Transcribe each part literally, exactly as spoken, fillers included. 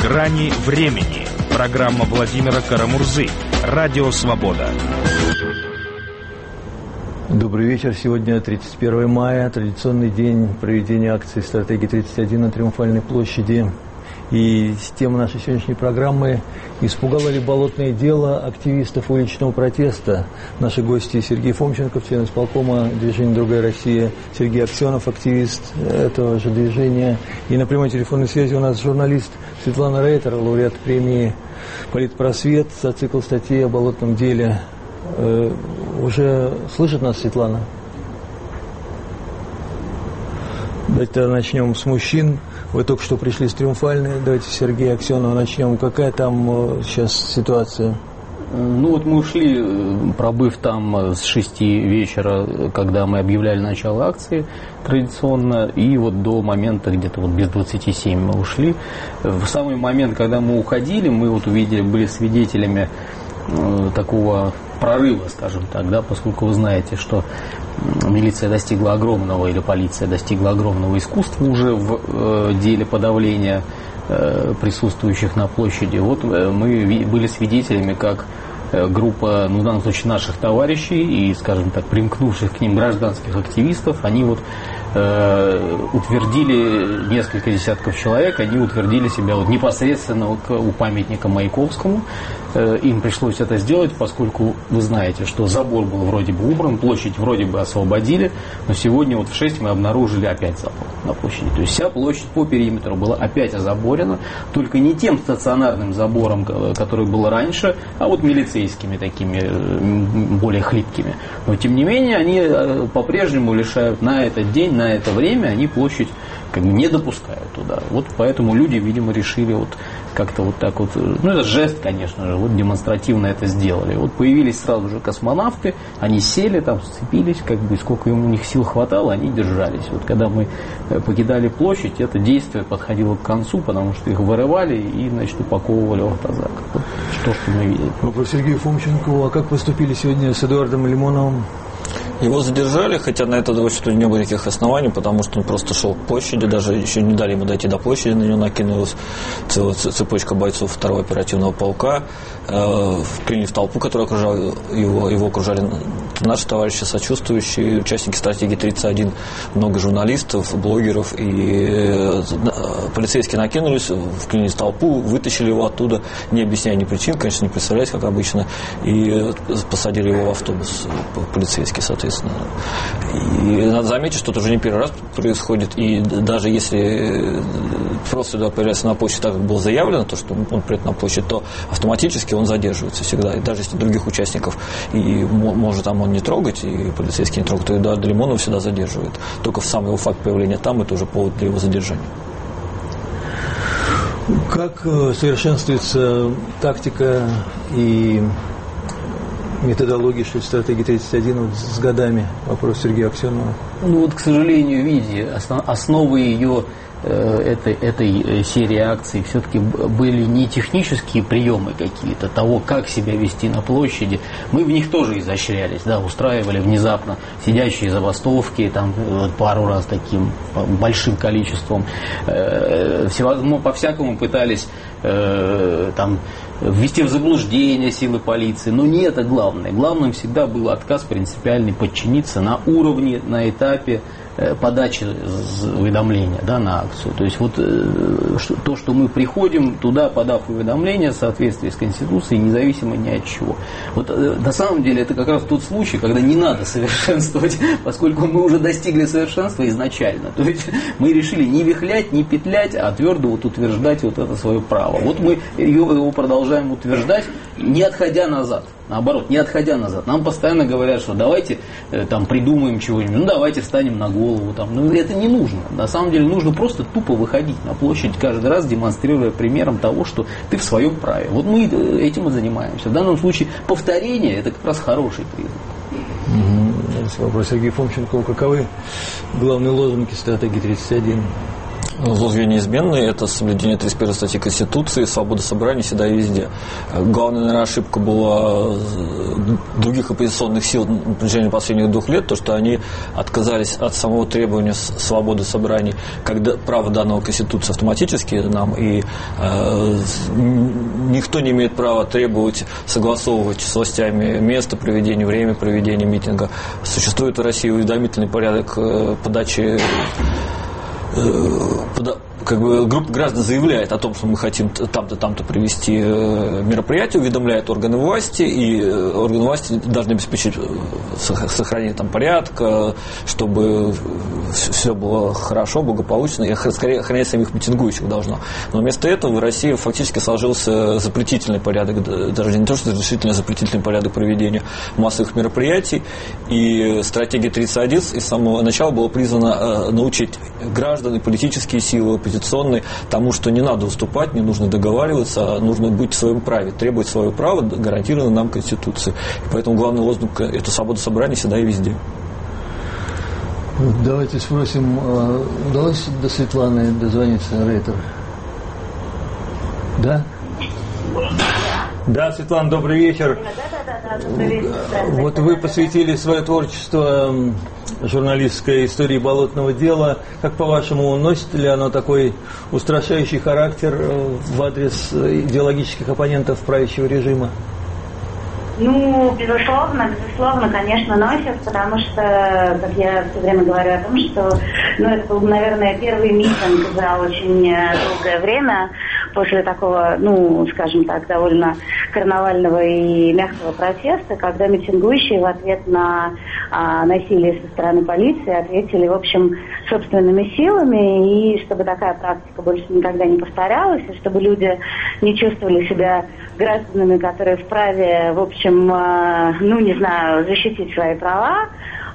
«Грани времени». Программа Владимира Карамурзы. Радио «Свобода». Добрый вечер. Сегодня тридцать первое мая, традиционный день проведения акции «Стратегия тридцать один» на Триумфальной площади. И тема нашей сегодняшней программы «Испугало ли болотное дело активистов уличного протеста?». Наши гости: Сергей Фомченков, член исполкома движения «Другая Россия», Сергей Аксенов, активист этого же движения. И на прямой телефонной связи у нас журналист Светлана Рейтер, лауреат премии «Политпросвет» за цикл статей о болотном деле. Э, уже слышит нас Светлана? Давайте начнем с мужчин. Вы только что пришли с Триумфальной. Давайте с Сергея Аксенова начнем. Какая там сейчас ситуация? Ну вот мы ушли, пробыв там с шести вечера, когда мы объявляли начало акции традиционно, и вот до момента где-то вот без двадцати семи мы ушли. В самый момент, когда мы уходили, мы вот увидели, были свидетелями такого прорыва, скажем так, да, поскольку вы знаете, что милиция достигла огромного, или полиция достигла огромного искусства уже в э, деле подавления э, присутствующих на площади. Вот э, мы были свидетелями, как э, группа, ну, в данном случае наших товарищей и, скажем так, примкнувших к ним гражданских активистов, они вот э, утвердили, несколько десятков человек, они утвердили себя вот непосредственно у памятника Маяковскому. Им пришлось это сделать, поскольку вы знаете, что забор был вроде бы убран, площадь вроде бы освободили, но сегодня вот в шесть мы обнаружили опять забор на площади. То есть вся площадь по периметру была опять озаборена, только не тем стационарным забором, который был раньше, а вот милицейскими такими, более хлипкими. Но тем не менее они по-прежнему лишают на этот день, на это время, они площадь как бы не допускают туда. Вот поэтому люди, видимо, решили вот как-то вот так вот, ну это жест, конечно же, вот демонстративно это сделали. Вот появились сразу же космонавты, они сели там, сцепились, как бы сколько им у них сил хватало, они держались. Вот когда мы покидали площадь, это действие подходило к концу, потому что их вырывали и, значит, упаковывали в автозак. Вот то, что мы видели. Вопрос Сергею Фомченкову. А как поступили сегодня с Эдуардом Лимоновым? Его задержали, хотя на это вообще не было никаких оснований, потому что он просто шел к площади, даже еще не дали ему дойти до площади, на него накинулась целая цепочка бойцов второго оперативного полка, э, вклинили в толпу, которая окружала его, его окружали наши товарищи, сочувствующие, участники стратегии тридцать один, много журналистов, блогеров, и э, полицейские накинулись, вклинились в толпу, вытащили его оттуда, не объясняя ни причин, конечно, не представляясь, как обычно, и посадили его в автобус полицейский, соответственно. И надо заметить, что это уже не первый раз происходит, и даже если просто Эдуард появляется на площади так, как было заявлено, то, что он придет на площадь, то автоматически он задерживается всегда, и даже если других участников и может там он не трогать, и полицейские не трогают, то Эдуарда Лимонова всегда задерживают. Только в сам его факт появления там, это уже повод для его задержания. Как совершенствуется тактика и методология, что стратегии тридцать один вот с годами? Вопрос Сергея Аксенова. Ну вот, к сожалению, видите, основы ее этой, этой серии акций все-таки были не технические приемы какие-то того, как себя вести на площади. Мы в них тоже изощрялись, да, устраивали внезапно сидящие забастовки, там пару раз таким большим количеством. Всевозможно, по-всякому пытались там ввести в заблуждение силы полиции, но не это главное. Главным всегда был отказ принципиальный подчиниться на уровне, на этапе подачи уведомления, да, на акцию. То есть вот то, что мы приходим туда, подав уведомление в соответствии с Конституцией, независимо ни от чего. Вот на самом деле это как раз тот случай, когда не надо совершенствовать, поскольку мы уже достигли совершенства изначально. То есть мы решили не вихлять, не петлять, а твердо вот утверждать вот это свое право. Вот мы его продолжаем утверждать, не отходя назад. Наоборот, не отходя назад. Нам постоянно говорят, что давайте э, там придумаем чего-нибудь, ну давайте встанем на голову. Там. Ну, это не нужно. На самом деле нужно просто тупо выходить на площадь каждый раз, демонстрируя примером того, что ты в своем праве. Вот мы этим и занимаемся. В данном случае повторение – это как раз хороший признак. Угу. Вопрос Сергею Фомченкову. Каковы главные лозунги стратегии тридцать один? Лозунги неизменные – это соблюдение тридцать первой статьи Конституции, свобода собраний всегда и везде. Главная, наверное, ошибка была других оппозиционных сил на протяжении последних двух лет, то, что они отказались от самого требования свободы собраний, когда право данного Конституции автоматически нам, и э, никто не имеет права требовать, согласовывать с властями место проведения, время проведения митинга. Существует в России уведомительный порядок подачи, как бы группа граждан заявляет о том, что мы хотим там-то, там-то провести мероприятие, уведомляет органы власти, и органы власти должны обеспечить сохранение там порядка, чтобы все было хорошо, благополучно, и скорее охранять самих митингующих должно. Но вместо этого в России фактически сложился запретительный порядок, даже не то, что разрешительный, а запретительный порядок проведения массовых мероприятий, и стратегия тридцать один с самого начала была призвана научить граждан и политические силы, оппозиционные, тому, что не надо уступать, не нужно договариваться, а нужно быть в своем праве, требовать свое право, гарантированное нам Конституцией. И поэтому главный лозунг – это свобода собраний всегда и везде. Давайте спросим, удалось до Светланы дозвониться, рейтер? Да? Да, Светлана, добрый вечер. Вот вы посвятили свое творчество журналистской истории болотного дела. Как, по-вашему, носит ли оно такой устрашающий характер в адрес идеологических оппонентов правящего режима? Ну, безусловно, безусловно, конечно, носит, потому что, как я все время говорю о том, что, ну, это был, наверное, первый митинг за очень долгое время после такого, ну, скажем так, довольно карнавального и мягкого протеста, когда митингующие в ответ на а, насилие со стороны полиции ответили, в общем, собственными силами, и чтобы такая практика больше никогда не повторялась, и чтобы люди не чувствовали себя гражданами, которые вправе, в общем, ну, не знаю, защитить свои права,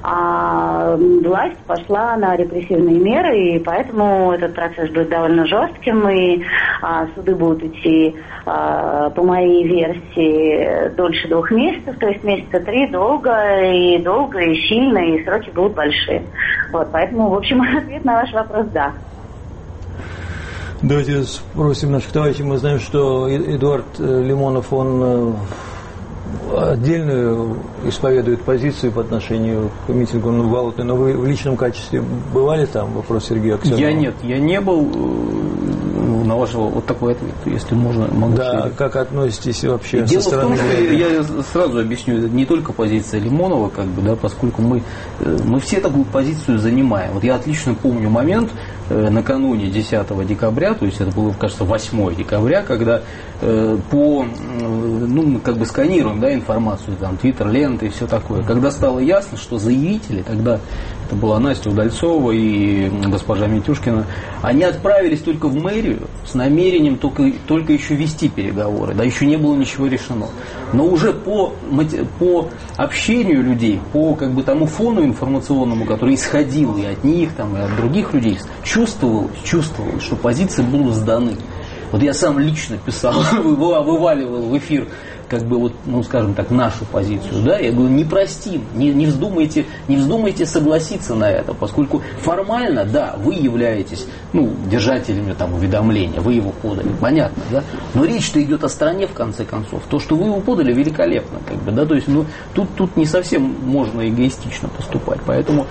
а власть пошла на репрессивные меры, и поэтому этот процесс будет довольно жестким, и а, суды будут идти, а, по моей версии, дольше двух месяцев, то есть месяца три, долго, и долго, и сильно, и сроки будут большие. Вот, поэтому, в общем, ответ на ваш вопрос – да. Давайте спросим наших товарищей. Мы знаем, что Эдуард Лимонов, он отдельную исповедует позицию по отношению к митингу на Болотной, но вы в личном качестве бывали там? Вопрос Сергея Аксенова. Я нет, я не был. На вашего вот такой ответ, если можно, могу. Да, шерить. как относитесь вообще Дело со стороны? в том, что я, я сразу объясню, это не только позиция Лимонова, как бы, да, поскольку мы, мы все такую позицию занимаем. Вот я отлично помню момент э, накануне десятого декабря, то есть это было, кажется, восьмого декабря, когда э, по, э, ну, мы как бы сканируем, да, информацию, там, твиттер, ленты и все такое. Когда стало ясно, что заявители, тогда это была Настя Удальцова и госпожа Митюшкина, они отправились только в мэрию с намерением только, только еще вести переговоры, да, еще не было ничего решено. Но уже по, по общению людей, по как бы тому фону информационному, который исходил и от них, там, и от других людей, чувствовалось, чувствовалось, что позиции будут сданы. Вот я сам лично писал, вываливал в эфир, как бы вот, ну, скажем так, нашу позицию, да, я говорю, не простим, не, не вздумайте, не вздумайте согласиться на это, поскольку формально, да, вы являетесь, ну, держателями там уведомления, вы его подали, понятно, да, но речь-то идет о стране, в конце концов, то, что вы его подали, великолепно, как бы, да, то есть, ну, тут, тут не совсем можно эгоистично поступать, поэтому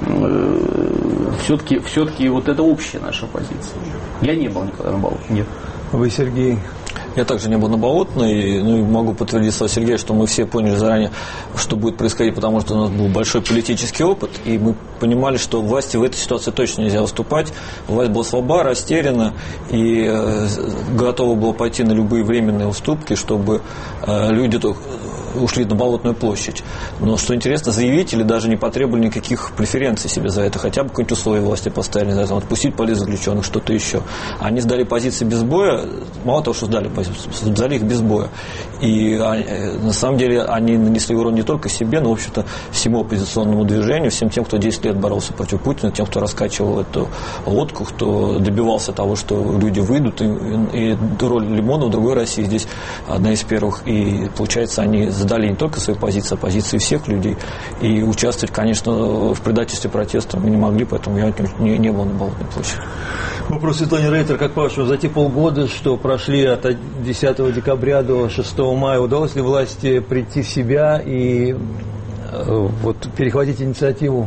э, все-таки, все-таки вот это общая наша позиция. Я не был никогда на Болотной, нет. Вы, Сергей? Я также не был на Болотной, ну, и могу подтвердить слова Сергея, что мы все поняли заранее, что будет происходить, потому что у нас был большой политический опыт, и мы понимали, что власти в этой ситуации точно нельзя уступать. Власть была слаба, растеряна, и э, готова была пойти на любые временные уступки, чтобы э, люди ушли на Болотную площадь. Но, что интересно, заявители даже не потребовали никаких преференций себе за это, хотя бы какие-нибудь условия власти поставили, не знаю, там, отпустить политзаключенных, что-то еще. Они сдали позиции без боя, мало того, что сдали позиции, сдали их без боя. И они, на самом деле они нанесли урон не только себе, но, в общем-то, всему оппозиционному движению, всем тем, кто десять лет боролся против Путина, тем, кто раскачивал эту лодку, кто добивался того, что люди выйдут, и, и роль Лимонова в другой России здесь одна из первых, и, получается, они задали не только свои позиции, а позиции всех людей. И участвовать, конечно, в предательстве протеста мы не могли, поэтому я не, не был на Болотной площади. Вопрос Светлане Рейтер, как по-вашему, за те полгода, что прошли от десятого декабря до шестого мая, удалось ли власти прийти в себя и вот, перехватить инициативу?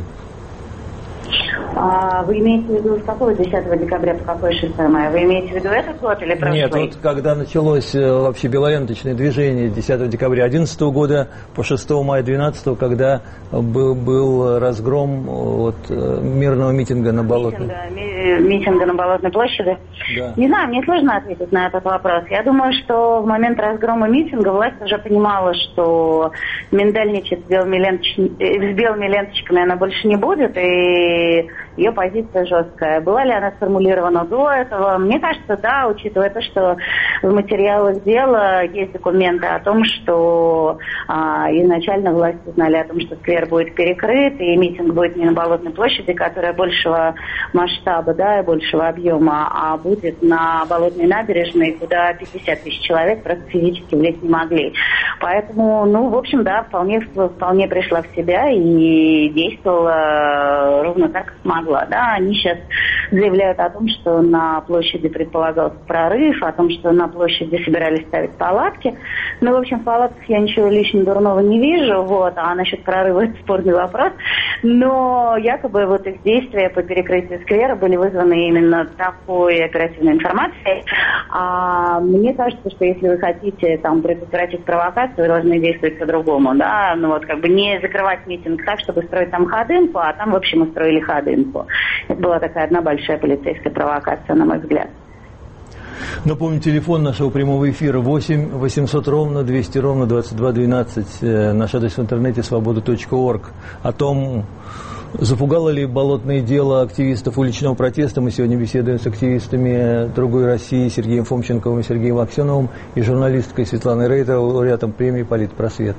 А вы имеете в виду с какого десятого декабря по какой шестого мая? Вы имеете в виду этот год или прошлый? Нет, вот когда началось вообще белоленточное движение десятого декабря одиннадцатого года по шестого мая двенадцатого, когда был, был разгром вот, мирного митинга на Болотной. Митинга, митинга на Болотной площади? Да. Не знаю, мне сложно ответить на этот вопрос. Я думаю, что в момент разгрома митинга власть уже понимала, что миндальничать с белыми, ленточ... с белыми ленточками она больше не будет, и ее позиция жесткая. Была ли она сформулирована до этого? Мне кажется, да, учитывая то, что в материалах дела есть документы о том, что а, изначально власти знали о том, что сквер будет перекрыт, и митинг будет не на Болотной площади, которая большего масштаба, да, и большего объема, а будет на Болотной набережной, куда пятьдесят тысяч человек просто физически влезть не могли. Поэтому, ну, в общем, да, вполне, вполне пришла в себя и действовала ровно так, как смогла. Да, они сейчас заявляют о том, что на площади предполагался прорыв, о том, что на площади собирались ставить палатки. Ну, в общем, в палатках я ничего лично дурного не вижу, вот, а насчет прорыва это спорный вопрос. Но якобы вот их действия по перекрытию сквера были вызваны именно такой оперативной информацией. А мне кажется, что если вы хотите там предотвратить провокацию, вы должны действовать по-другому, да, ну вот как бы не закрывать митинг так, чтобы строить там ходынку, а там, в общем, устроили ходынку. Это была такая одна большая полицейская провокация, на мой взгляд. Напомню, телефон нашего прямого эфира восемь восемьсот ровно двести ровно двадцать два двенадцать. Наш адрес в интернете свобода точка орг. О том, запугало ли болотное дело активистов уличного протеста, мы сегодня беседуем с активистами «Другой России» Сергеем Фомченковым и Сергеем Аксеновым и журналисткой Светланой Рейтер, лауреатом премии «Политпросвет».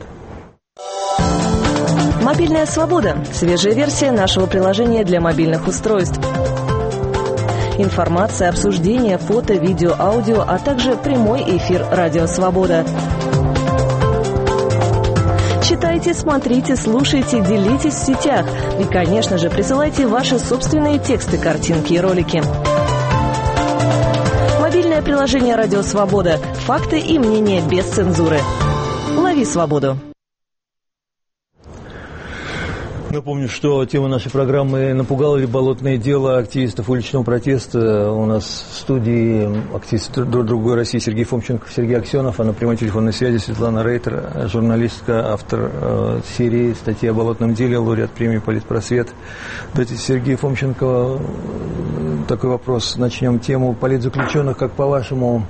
Мобильная свобода. Свежая версия нашего приложения для мобильных устройств. Информация, обсуждение, фото, видео, аудио, а также прямой эфир «Радио Свобода». Читайте, смотрите, слушайте, делитесь в сетях. И, конечно же, присылайте ваши собственные тексты, картинки и ролики. Мобильное приложение «Радио Свобода». Факты и мнения без цензуры. Лови свободу. Напомню, что тема нашей программы «Напугало ли болотное дело активистов уличного протеста?» У нас в студии активист «Другой России» Сергей Фомченков, Сергей Аксенов, а на прямой телефонной связи Светлана Рейтер, журналистка, автор э, серии статьи о болотном деле, лауреат премии «Политпросвет». Давайте, Сергей Фомченко, такой вопрос. Начнем тему политзаключенных. Как по-вашему,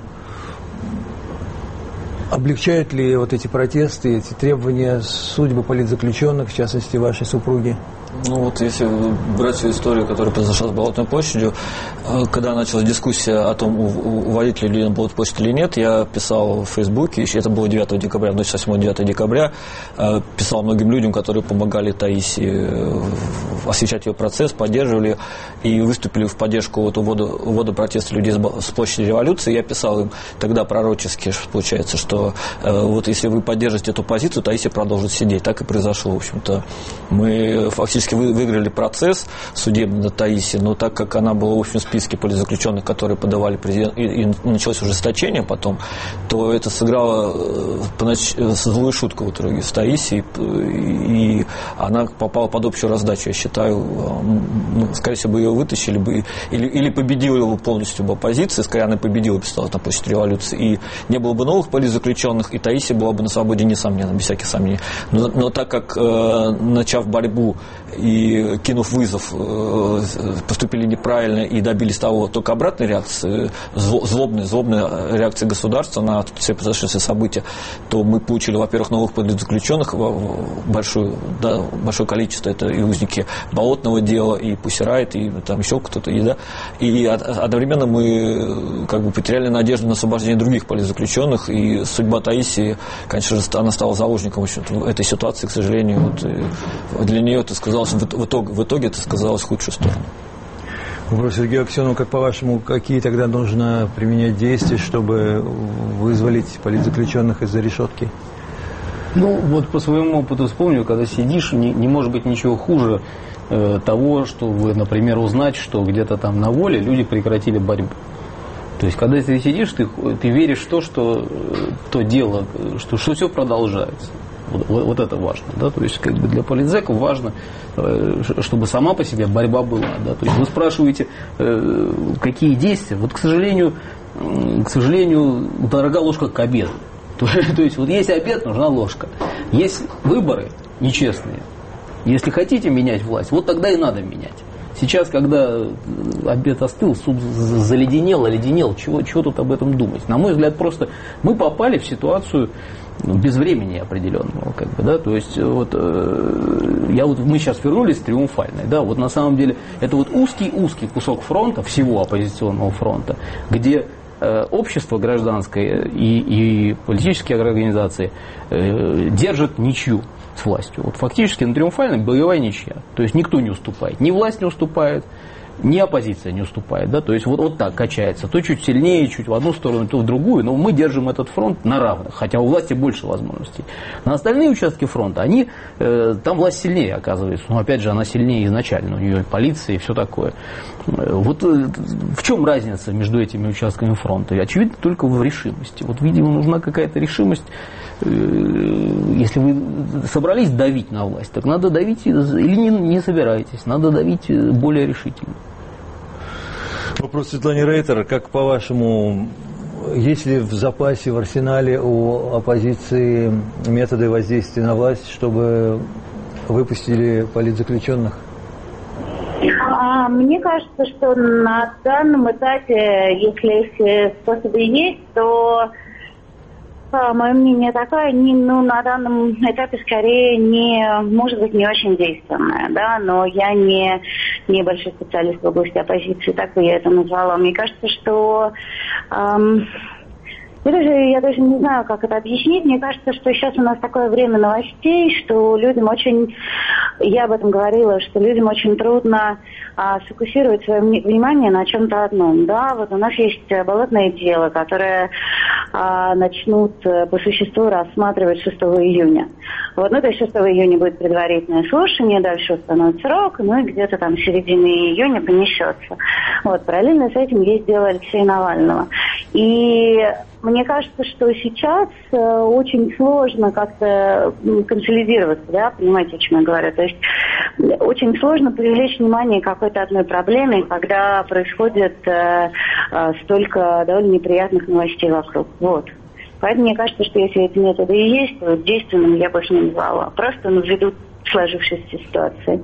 облегчают ли вот эти протесты, эти требования судьбы политзаключенных, в частности, вашей супруги? Ну вот если брать всю историю, которая произошла с Болотной площадью, когда началась дискуссия о том, уводить ли на Болотную площадь или нет, я писал в Фейсбуке, еще это было девятого декабря, ночь с восьмого-девятого декабря, писал многим людям, которые помогали Таисии освещать ее процесс, поддерживали и выступили в поддержку вот увода, увода протеста людей с площади Революции. Я писал им тогда пророчески, получается, что вот если вы поддержите эту позицию, Таисия продолжит сидеть. Так и произошло, в общем-то. Мы фактически вы выиграли процесс судебный над Таисией, но так как она была в общем списке политзаключенных, которые подавали президент, и, и началось ужесточение потом, то это сыграло понач... злую шутку в итоге с Таисией, и, и она попала под общую раздачу, я считаю. Ну, скорее всего, бы ее вытащили бы, или, или победила бы полностью бы оппозиция, скорее она победила бы, стала на площади Революции, и не было бы новых политзаключенных, и Таисия была бы на свободе, несомненно, без всяких сомнений. Но, но так как, э, начав борьбу и кинув вызов, поступили неправильно и добились того, только обратной реакции, злобной, злобной реакции государства на все произошедшие события, то мы получили, во-первых, новых политзаключенных, большое, да, большое количество, это и узники Болотного дела, и Пусирайт, и там еще кто-то, и, да, и одновременно мы как бы потеряли надежду на освобождение других политзаключенных, и судьба Таисии, конечно же, она стала заложником в общем-то, этой ситуации, к сожалению, вот, для нее это сказалось, в итоге, в итоге это сказалось в худшую сторону. Вопрос Сергею Аксенову, как по-вашему, какие тогда нужно применять действия, чтобы вызволить политзаключенных из-за решетки? Ну, вот по своему опыту вспомню, когда сидишь, не, не может быть ничего хуже э, того, что вы, например, узнать, что где-то там на воле люди прекратили борьбу. То есть, когда ты сидишь, ты, ты веришь в то, что то дело, что, что все продолжается. Вот, вот, вот это важно. Да? То есть, как бы для политзеков важно, чтобы сама по себе борьба была. Да? То есть, вы спрашиваете, какие действия. Вот, к сожалению, к сожалению, дорога ложка к обеду. То, то есть, вот есть обед, нужна ложка. Есть выборы нечестные. Если хотите менять власть, вот тогда и надо менять. Сейчас, когда обед остыл, суд заледенел, оледенел, чего, чего тут об этом думать? На мой взгляд, просто мы попали в ситуацию без времени определенного, как бы, да, то есть вот я вот мы сейчас вернулись триумфальной, да, вот на самом деле это вот узкий-узкий кусок фронта, всего оппозиционного фронта, где общество гражданское и, и политические организации держат ничью с властью. Вот фактически на триумфальной боевая ничья. То есть никто не уступает. Ни власть не уступает, ни оппозиция не уступает. Да? То есть вот, вот так качается. То чуть сильнее, чуть в одну сторону, то в другую. Но мы держим этот фронт на равных. Хотя у власти больше возможностей. На остальные участки фронта, они, э, там власть сильнее оказывается. Но опять же, она сильнее изначально. У нее и полиция, и все такое. Вот э, в чем разница между этими участками фронта? И, очевидно, только в решимости. Вот, видимо, нужна какая-то решимость. Если вы собрались давить на власть, так надо давить, или не, не собираетесь, надо давить более решительно. Вопрос Светлане Рейтер. Как по-вашему, есть ли в запасе, в арсенале у оппозиции методы воздействия на власть, чтобы выпустили политзаключенных? А, мне кажется, что на данном этапе, если эти способы есть, то... Мое мнение такое, не, ну, на данном этапе скорее не, может быть, не очень действенное, да, но я не, не большой специалист в области оппозиции, так бы я это назвала. Мне кажется, что эм, я, даже, я даже не знаю, как это объяснить. Мне кажется, что сейчас у нас такое время новостей, что людям очень, я об этом говорила, что людям очень трудно а, сфокусировать свое внимание на чем-то одном, да, вот у нас есть болотное дело, которое а, начнут по существу рассматривать шестого июня. Вот, ну, то есть шестого июня будет предварительное слушание, дальше установят срок, ну, и где-то там в середине июня понесется. Вот, параллельно с этим есть дело Алексея Навального. И мне кажется, что сейчас э, очень сложно как-то консолидироваться, да, понимаете, о чем я говорю? То есть очень сложно привлечь внимание к какой-то одной проблеме, когда происходит э, э, столько довольно неприятных новостей вокруг. Вот. Поэтому мне кажется, что если эти методы и есть, то действенным я больше не назвала. Просто ну, ввиду сложившейся ситуации.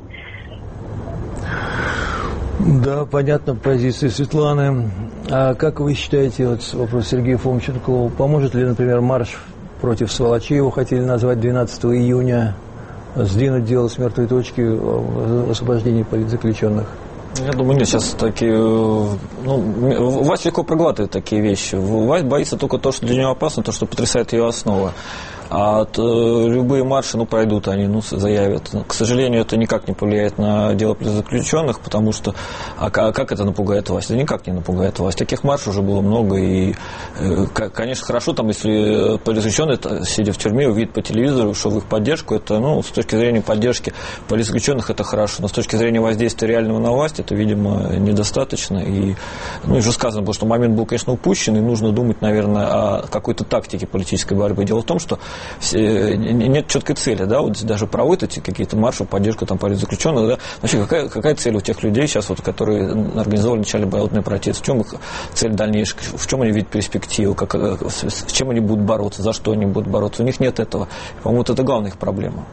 Да, понятна позиция Светланы. А как вы считаете, вот вопрос Сергею Фомченкову, поможет ли, например, марш против сволочей, его хотели назвать двенадцатого июня, сдвинуть дело с мертвой точки в освобождении политзаключенных? Я думаю, нет, сейчас такие... Ну, власть легко проглатывает такие вещи. Власть боится только то, что для нее опасно, то, что потрясает ее основа. А от, э, любые марши, ну, пройдут они, ну, заявят. К сожалению, это никак не повлияет на дело политзаключенных, потому что... А, а как это напугает власть? Это никак не напугает власть. Таких маршей уже было много, и, э, конечно, хорошо, там, если политзаключенные, сидя в тюрьме, увидят по телевизору, что в их поддержку, это, ну, с точки зрения поддержки политзаключенных это хорошо, но с точки зрения воздействия реального на власть, это, видимо, недостаточно. И, ну, и уже сказано было, что момент был, конечно, упущен, и нужно думать, наверное, о какой-то тактике политической борьбы. Дело в том, что нет четкой цели, да, вот даже проводят эти какие-то марши, поддержку там политзаключенных, да, вообще какая, какая цель у тех людей сейчас, вот, которые организовали в начале болотный протест, в чем их цель дальнейшая, в чем они видят перспективу, как, с чем они будут бороться, за что они будут бороться, у них нет этого, по-моему, вот это главная их проблема.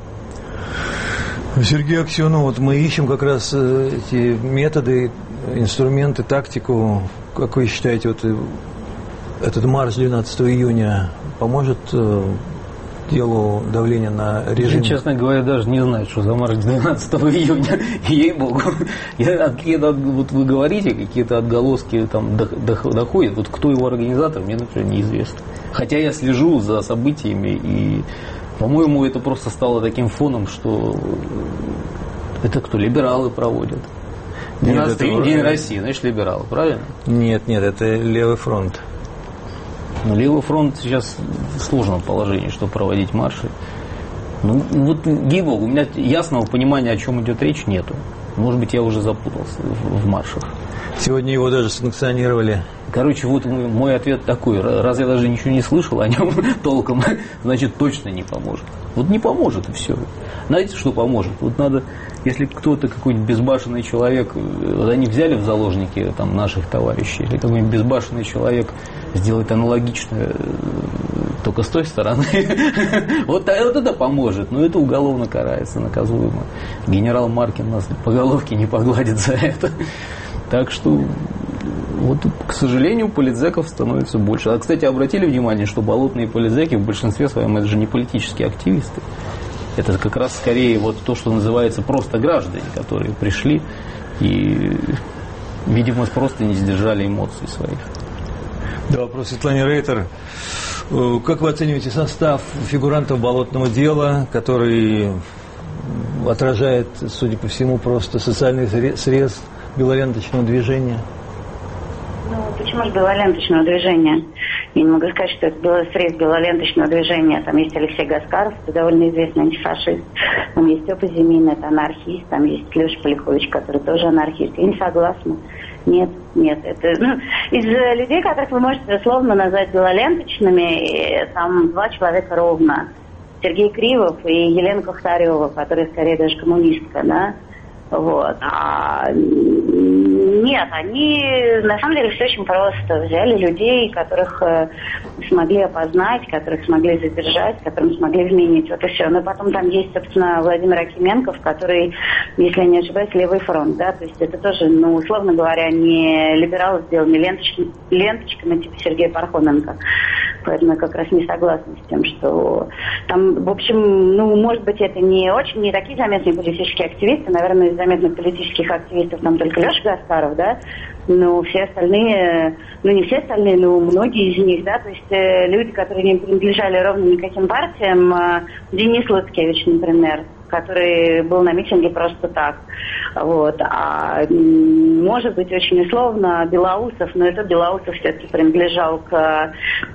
Сергей Аксенов, вот мы ищем как раз эти методы, инструменты, тактику, как вы считаете, вот этот марш двенадцатого июня поможет э, делу давления на режим? Я, честно говоря, даже не знаю, что за марш двенадцатого июня, ей-богу. Я, какие-то, вот вы говорите, какие-то отголоски там доходят. Вот кто его организатор, мне, например, неизвестно. Хотя я слежу за событиями, и, по-моему, это просто стало таким фоном, что это кто, либералы проводят. двенадцатый июня, День России, значит, либералы, правильно? Нет, нет, это Левый фронт. Но левый фронт сейчас в сложном положении, чтобы проводить марши. Ну, вот, ей-богу, у меня ясного понимания, о чем идет речь, нету. Может быть, я уже запутался в, в маршах. Сегодня его даже санкционировали. Короче, вот мой, мой ответ такой. Раз я даже ничего не слышал о нем толком, значит, точно не поможет. Вот не поможет, и все. Знаете, что поможет? Вот надо, если кто-то, какой-нибудь безбашенный человек, вот они взяли в заложники там, наших товарищей, или какой-нибудь безбашенный человек сделает аналогичное, только с той стороны, вот, вот это поможет. Но это уголовно карается, наказуемо. Генерал Маркин нас по головке не погладит за это. Так что, вот, к сожалению, политзеков становится больше. А, кстати, обратили внимание, что болотные политзеки в большинстве своем это же не политические активисты. Это как раз скорее вот то, что называется просто граждане, которые пришли и, видимо, просто не сдержали эмоций своих. Да, вопрос Светлане Рейтер. Как вы оцениваете состав фигурантов болотного дела, который отражает, судя по всему, просто социальный срез белоленточного движения? Ну, почему же белоленточного движения? Я не могу сказать, что это было срез белоленточного движения. Там есть Алексей Гаскаров, это довольно известный антифашист. Там есть Степа Зимин, это анархист. Там есть Леша Полихович, который тоже анархист. Я не согласна. Нет, нет. Это, ну, из людей, которых вы можете условно назвать белоленточными, там два человека ровно. Сергей Кривов и Елена Кухтарева, которая скорее даже коммунистка, да? Вот. А нет, они на самом деле все очень просто. Взяли людей, которых э, смогли опознать, которых смогли задержать, которым смогли вменить. Вот и все. Но потом там есть, собственно, Владимир Акименков, который, если я не ошибаюсь, левый фронт, да, то есть это тоже, ну, условно говоря, не либералы сделаны ленточками, ленточками типа Сергея Пархоменко. Поэтому я как раз не согласна с тем, что там, в общем, ну, может быть, это не очень, не такие заметные политические активисты. Наверное, из заметных политических активистов там только Леша Гаскаров, да, но все остальные, ну, не все остальные, но многие из них, да, то есть э, люди, которые не принадлежали ровно никаким партиям, э, Денис Лыцкевич, например, который был на митинге просто так. Вот. А может быть, очень условно, Белоусов, но этот Белоусов все-таки принадлежал к э,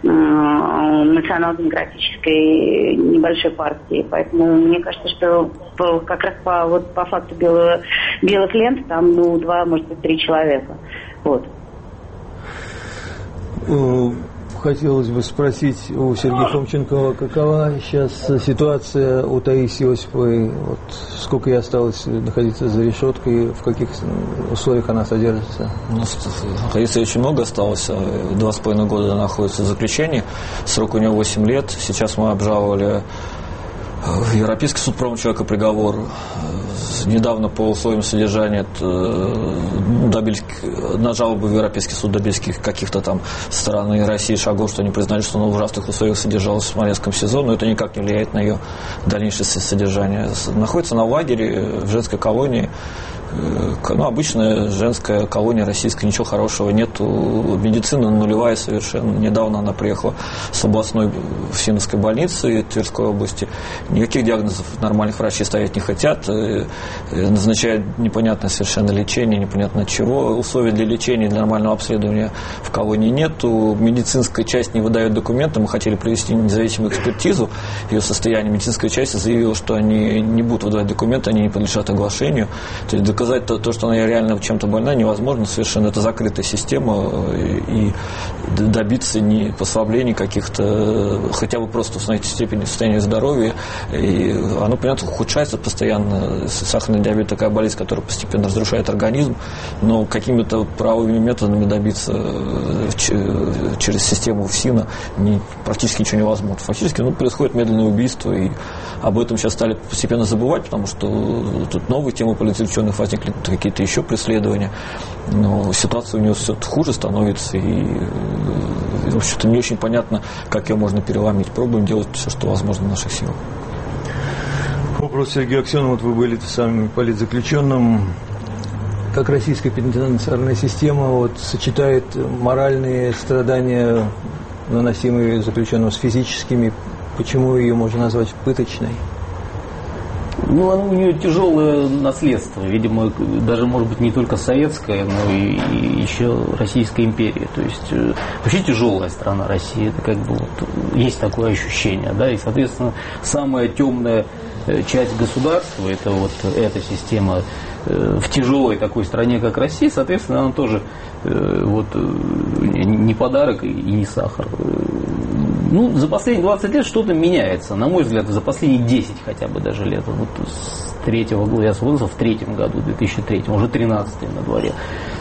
национал-демократической небольшой партии. Поэтому мне кажется, что по, как раз по, вот, по факту белого, белых лент там, ну, два, может быть, три человека. Вот. Хотелось бы спросить у Сергея Хомченкова, какова сейчас ситуация у Таисии Осиповой? Вот сколько ей осталось находиться за решеткой, в каких условиях она содержится? Ну, Таисии очень много осталось. Два с половиной года она находится в заключении. Срок у нее восемь лет. Сейчас мы обжаловали в Европейский суд прав человека приговор. Недавно по условиям содержания добились, на жалобу в Европейский суд добились каких-то там со стороны России шагов, что они признали, что она в ужасных условиях содержалась в Смоленском СИЗО, но это никак не влияет на ее дальнейшее содержание. Находится на лагере в женской колонии. Ну, обычная женская колония российская, ничего хорошего нету. Медицина нулевая совершенно. Недавно она приехала с областной Симовской больницы Тверской области. Никаких диагнозов нормальных врачей ставить не хотят. Назначают непонятное совершенно лечение, непонятно от чего. Условий для лечения, для нормального обследования в колонии нету. Медицинская часть не выдает документы. Мы хотели провести независимую экспертизу ее состояния. Медицинская часть заявила, что они не будут выдавать документы, они не подлежат оглашению. То есть доказать то, то, что она реально чем-то больна, невозможно совершенно. Это закрытая система, и добиться не послаблений каких-то, хотя бы просто установить степень состояния здоровья. И оно, понятно, ухудшается постоянно. Сахарный диабет такая болезнь, которая постепенно разрушает организм, но какими-то правовыми методами добиться через систему ФСИНа не, практически ничего невозможно. Фактически ну, происходит медленное убийство, и об этом сейчас стали постепенно забывать, потому что тут новые темы политзаключенных возникли, какие-то еще преследования, но ситуация у нее все хуже становится, и, в общем-то, не очень понятно, как ее можно переломить. Пробуем делать все, что возможно в наших силах. Вопрос Сергею Аксенову. Вот вы были самым политзаключенным. Как российская пенитенциарная система вот, сочетает моральные страдания, наносимые заключенным, с физическими? Почему ее можно назвать пыточной? Ну, у нее тяжелое наследство, видимо, даже, может быть, не только советское, но и, и еще Российская империя. То есть вообще тяжелая страна Россия, это как бы вот, есть такое ощущение, да, и, соответственно, самая темная часть государства, это вот эта система в тяжелой такой стране, как Россия, соответственно, она тоже вот не подарок и не сахар. Ну, за последние двадцать лет что-то меняется. На мой взгляд, за последние десять хотя бы даже лет. Вот с третьего года, я освободился в третьем году, в две тысячи третьем, уже тринадцатый на дворе.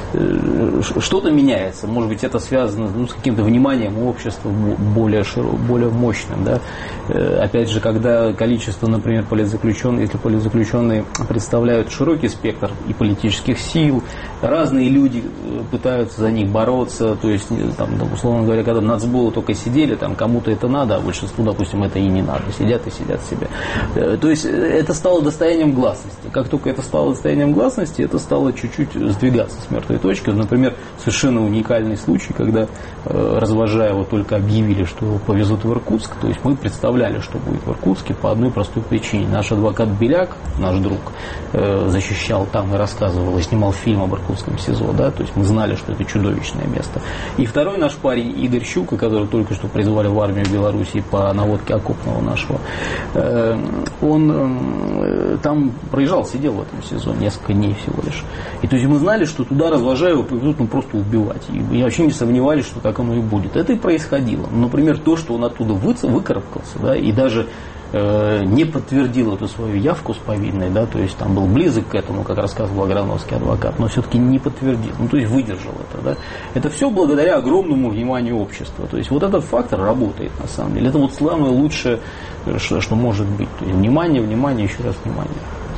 Что-то меняется. Может быть, это связано ну, с каким-то вниманием общества более широким, более мощным. Да? Опять же, когда количество, например, политзаключенных, если политзаключенные представляют широкий спектр и политических сил, разные люди пытаются за них бороться. То есть, там, условно говоря, когда в нацболу только сидели, там кому-то это надо, а большинству, допустим, это и не надо. Сидят и сидят себе. То есть, это стало достоянием гласности. Как только это стало достоянием гласности, это стало чуть-чуть сдвигаться с мертвой точки. Например, совершенно уникальный случай, когда э, Развожаева только объявили, что его повезут в Иркутск, то есть мы представляли, что будет в Иркутске по одной простой причине. Наш адвокат Беляк, наш друг, э, защищал там и рассказывал, и снимал фильм об Иркутском СИЗО, да, то есть мы знали, что это чудовищное место. И второй наш парень Игорь Щука, который только что призвали в армию Белоруссии по наводке окопного нашего, э, он э, там проезжал, сидел в этом СИЗО несколько дней всего лишь. И то есть мы знали, что туда Развожаева повезут ну, просто убивать. И вообще не сомневались, что так оно и будет. Это и происходило. Например, то, что он оттуда вы, выкарабкался, да, и даже э, не подтвердил эту свою явку с повинной, да, то есть там был близок к этому, как рассказывал Аграновский адвокат, но все-таки не подтвердил, ну, то есть выдержал это, да. Это все благодаря огромному вниманию общества. То есть вот этот фактор работает на самом деле. Это вот самое лучшее, что, что может быть. То есть внимание, внимание, еще раз внимание.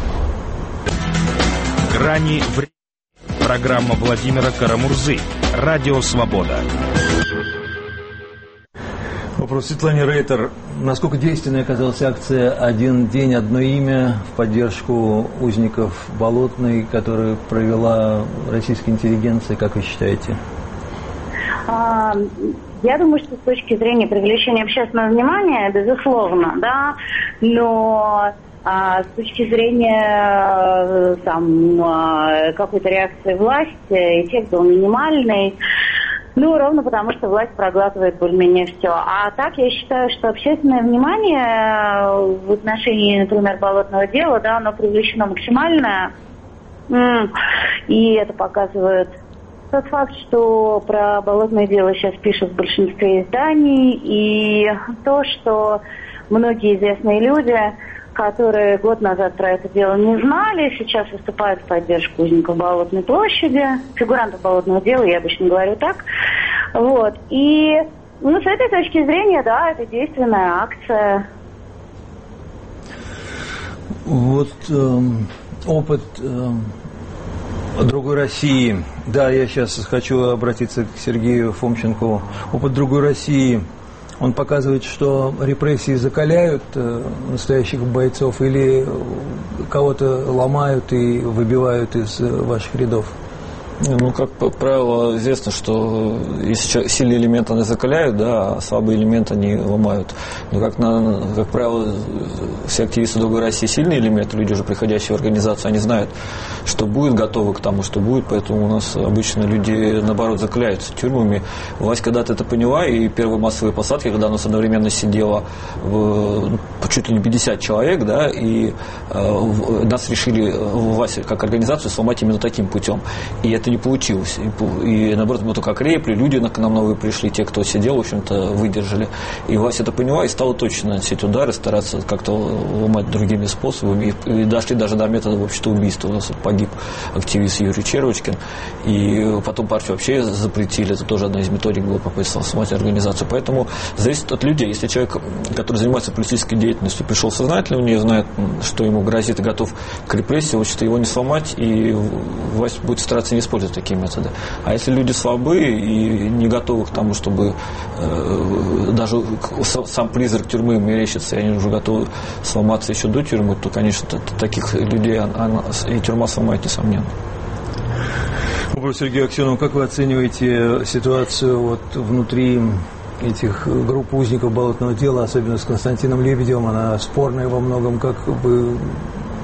Грани времени. Программа Владимира Карамурзы. Радио «Свобода». Вопрос Светлане Рейтер. Насколько действенной оказалась акция «Один день, одно имя» в поддержку узников Болотной, которую провела российская интеллигенция, как вы считаете? Я думаю, что с точки зрения привлечения общественного внимания, безусловно, да, но... А с точки зрения там, какой-то реакции власти, эффект был минимальный. Ну, ровно потому, что власть проглатывает более-менее все. А так я считаю, что общественное внимание в отношении, например, болотного дела, да, оно привлечено максимально. И это показывает тот факт, что про болотное дело сейчас пишут в большинстве изданий. И то, что многие известные люди, которые год назад про это дело не знали, сейчас выступают в поддержку узников Болотной площади, фигурантов болотного дела, я обычно говорю так. Вот. И ну, с этой точки зрения, да, это действенная акция. Вот э, опыт э, другой России. Да, я сейчас хочу обратиться к Сергею Фомченкову. Опыт другой России. Он показывает, что репрессии закаляют э, настоящих бойцов или кого-то ломают и выбивают из э, ваших рядов? Ну, как правило, известно, что если сильные элементы они закаляют, да, а слабые элементы они ломают. Но, как, на, как правило, все активисты другой России сильные элементы, люди, уже приходящие в организацию, они знают, что будет, готовы к тому, что будет, поэтому у нас обычно люди, наоборот, закаляются тюрьмами. Власть когда-то это поняла, и первые массовые посадки, когда у нас одновременно сидело в, чуть ли не пятьдесят человек, да, и э, нас решили, власть как организацию, сломать именно таким путем. И это не получилось. И, и наоборот, мы только окрепли, люди к нам новые пришли, те, кто сидел, в общем-то, выдержали. И власть это поняла и стала точно наносить удары, стараться как-то ломать другими способами. И, и дошли даже до метода, в общем-то, убийства. У нас вот погиб активист Юрий Червочкин. И потом партию вообще запретили. Это тоже одна из методик была попытка сломать организацию. Поэтому зависит от людей. Если человек, который занимается политической деятельностью, пришел сознательно, он не знает, что ему грозит, и готов к репрессии, в общем-то, его не сломать, и власть будет стараться не использовать такие методы. А если люди слабые и не готовы к тому, чтобы э, даже сам призрак тюрьмы мерещится, и они уже готовы сломаться еще до тюрьмы, то, конечно, таких людей она, и тюрьма сломает, несомненно. Вопрос Сергею Аксенову. Как вы оцениваете ситуацию вот внутри этих групп узников болотного дела, особенно с Константином Лебедевым? Она спорная во многом. Как вы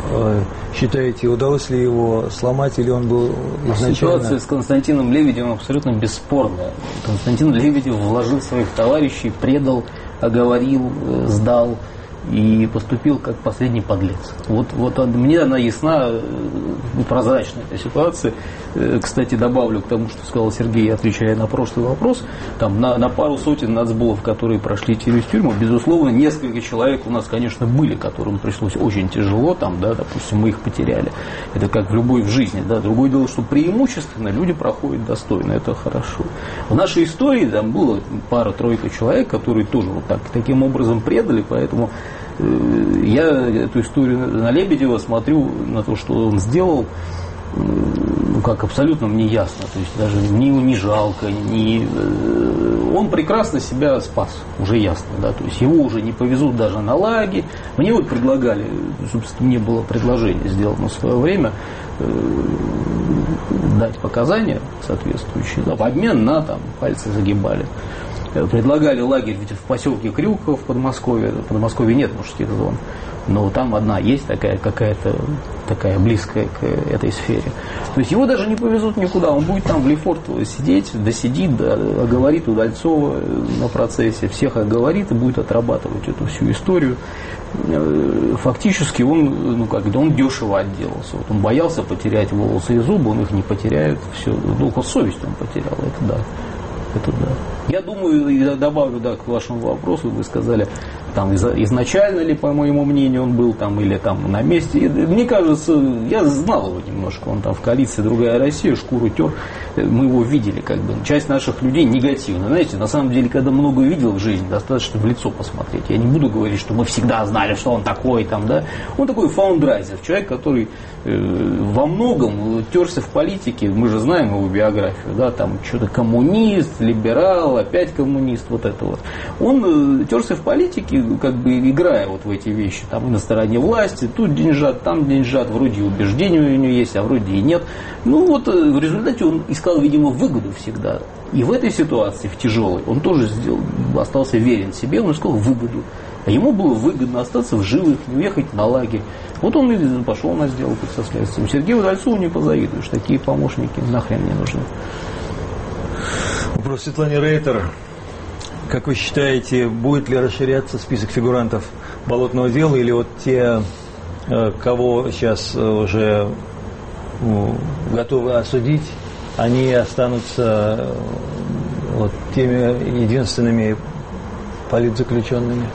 считаете, удалось ли его сломать, или он был изначально... Ситуация с Константином Лебедевым абсолютно бесспорная. Константин Лебедев вложил своих товарищей, предал, оговорил, сдал и поступил как последний подлец. Вот, вот мне она ясна, прозрачна эта ситуация. Кстати, добавлю к тому, что сказал Сергей, отвечая на прошлый вопрос, там на, на пару сотен нацболов, которые прошли через тюрьму, безусловно, несколько человек у нас, конечно, были, которым пришлось очень тяжело, там, да, допустим, мы их потеряли. Это как в любой в жизни, да. Другое дело, что преимущественно люди проходят достойно, это хорошо. В нашей истории там было пара-тройка человек, которые тоже вот так, таким образом предали, поэтому я эту историю на Лебедева смотрю на то, что он сделал, ну, как абсолютно мне ясно. То есть даже ни его не жалко, ни... он прекрасно себя спас, уже ясно, да. То есть его уже не повезут даже на лагерь. Мне вот предлагали, собственно, мне было предложение сделано в свое время, дать показания соответствующие, да, в обмен на там пальцы загибали. Предлагали лагерь в поселке Крюков в Подмосковье. В Подмосковье нет мужских зон, но там одна есть такая, какая-то такая близкая к этой сфере. То есть его даже не повезут никуда, он будет там в Лефортово сидеть, досидит, да, оговорит Удальцова на процессе, всех оговорит и будет отрабатывать эту всю историю. Фактически он, ну как, он дешево отделался. Вот он боялся потерять волосы и зубы, он их не потеряет, все, ну, совесть он потерял, это да. Это да. Я думаю, и добавлю, да, к вашему вопросу, вы сказали, там изначально ли, по моему мнению, он был там или там на месте. Мне кажется, я знал его немножко, он там в коалиции «Другая Россия», шкуру тер, мы его видели, как бы. Часть наших людей негативно. Знаете, на самом деле, когда много видел в жизни, достаточно в лицо посмотреть. Я не буду говорить, что мы всегда знали, что он такой, там, да. Он такой фаундрайзер, человек, который э, во многом терся в политике, мы же знаем его биографию, да, там что-то коммунист, либерал, опять коммунист, вот это вот. Он э, терся в политике, как бы играя вот в эти вещи, там и на стороне власти, тут деньжат, там деньжат, вроде убеждения у него есть, а вроде и нет. Ну вот в результате он искал, видимо, выгоду всегда. И в этой ситуации, в тяжелой, он тоже сделал, остался верен себе, он искал выгоду. А ему было выгодно остаться в живых, не уехать на лагерь. Вот он и пошел на сделку со следствием. Сергею Удальцову не позавидуешь, такие помощники нахрен не нужны. Вопрос Светлане Рейтер. Как вы считаете, будет ли расширяться список фигурантов болотного дела, или вот те, кого сейчас уже готовы осудить, они останутся вот теми единственными политзаключенными?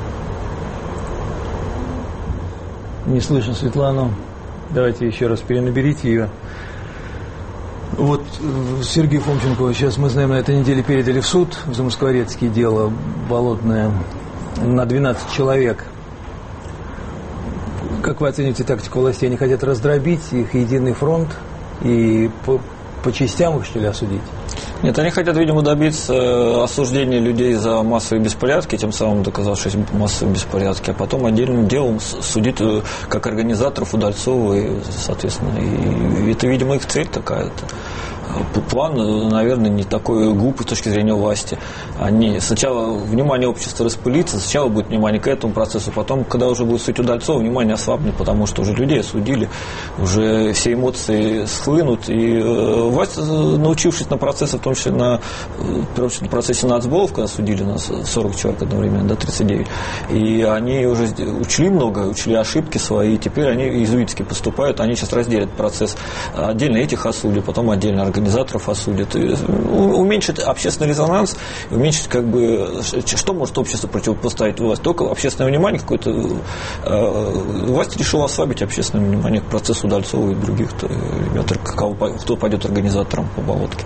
Не слышно Светлану. Давайте еще раз перенаберите ее. Вот Сергей Фомченко, сейчас мы знаем, на этой неделе передали в суд в Замоскворецкий дело болотное на двенадцать человек. Как вы оцените тактику властей? Они хотят раздробить их единый фронт и по, по частям их, что ли, осудить? Нет, они хотят, видимо, добиться осуждения людей за массовые беспорядки, тем самым доказавшись массовые беспорядки, а потом отдельным делом судить как организаторов Удальцова, и, соответственно, и, и это, видимо, их цель такая-то. План, наверное, не такой глупый с точки зрения власти. Они сначала внимание общества распылится, сначала будет внимание к этому процессу, потом, когда уже будет суд Удальцова, внимание ослабнет, потому что уже людей осудили, уже все эмоции схлынут, и э, власть, научившись на процессах, в том числе на, на процессе нацболов, когда судили нас сорок человек одновременно, до тридцать девять, и они уже учли много, учли ошибки свои, и теперь они иезуитски поступают, они сейчас разделят процесс, отдельно этих осудят, потом отдельно организаторов осудят, уменьшить общественный резонанс, уменьшить, как бы, что может общество противопоставить власть? Только общественное внимание какое-то. Власть решила ослабить общественное внимание к процессу Удальцова и других ребят, кто пойдет организатором по болотке.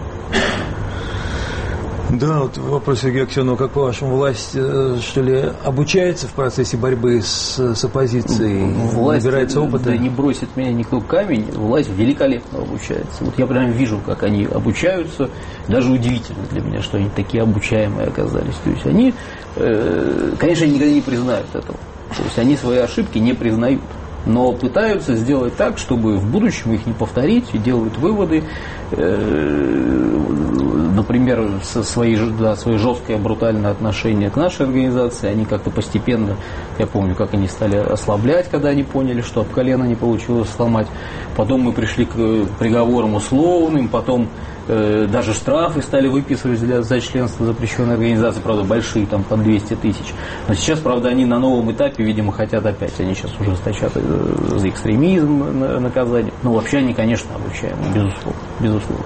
Да, вот вопрос Сергея Аксенова, как по-вашему, власть, что ли, обучается в процессе борьбы с, с оппозицией, власть, набирается опыта? Да не бросит меня никто камень, власть великолепно обучается. Вот я прям вижу, как они обучаются, даже удивительно для меня, что они такие обучаемые оказались. То есть они, э, конечно, никогда не признают этого. То есть они свои ошибки не признают, но пытаются сделать так, чтобы в будущем их не повторить, и делают выводы. Например, например, со свои, да, свои жесткое, брутальное отношение к нашей организации, они как-то постепенно, я помню, как они стали ослаблять, когда они поняли, что об колено не получилось сломать. Потом мы пришли к приговорам условным, потом э, даже штрафы стали выписывать для, за членство запрещенной организации, правда, большие, там, под двести тысяч. Но сейчас, правда, они на новом этапе, видимо, хотят опять, они сейчас уже стачат за экстремизм наказание. Но вообще они, конечно, обучаемы, безусловно, безусловно.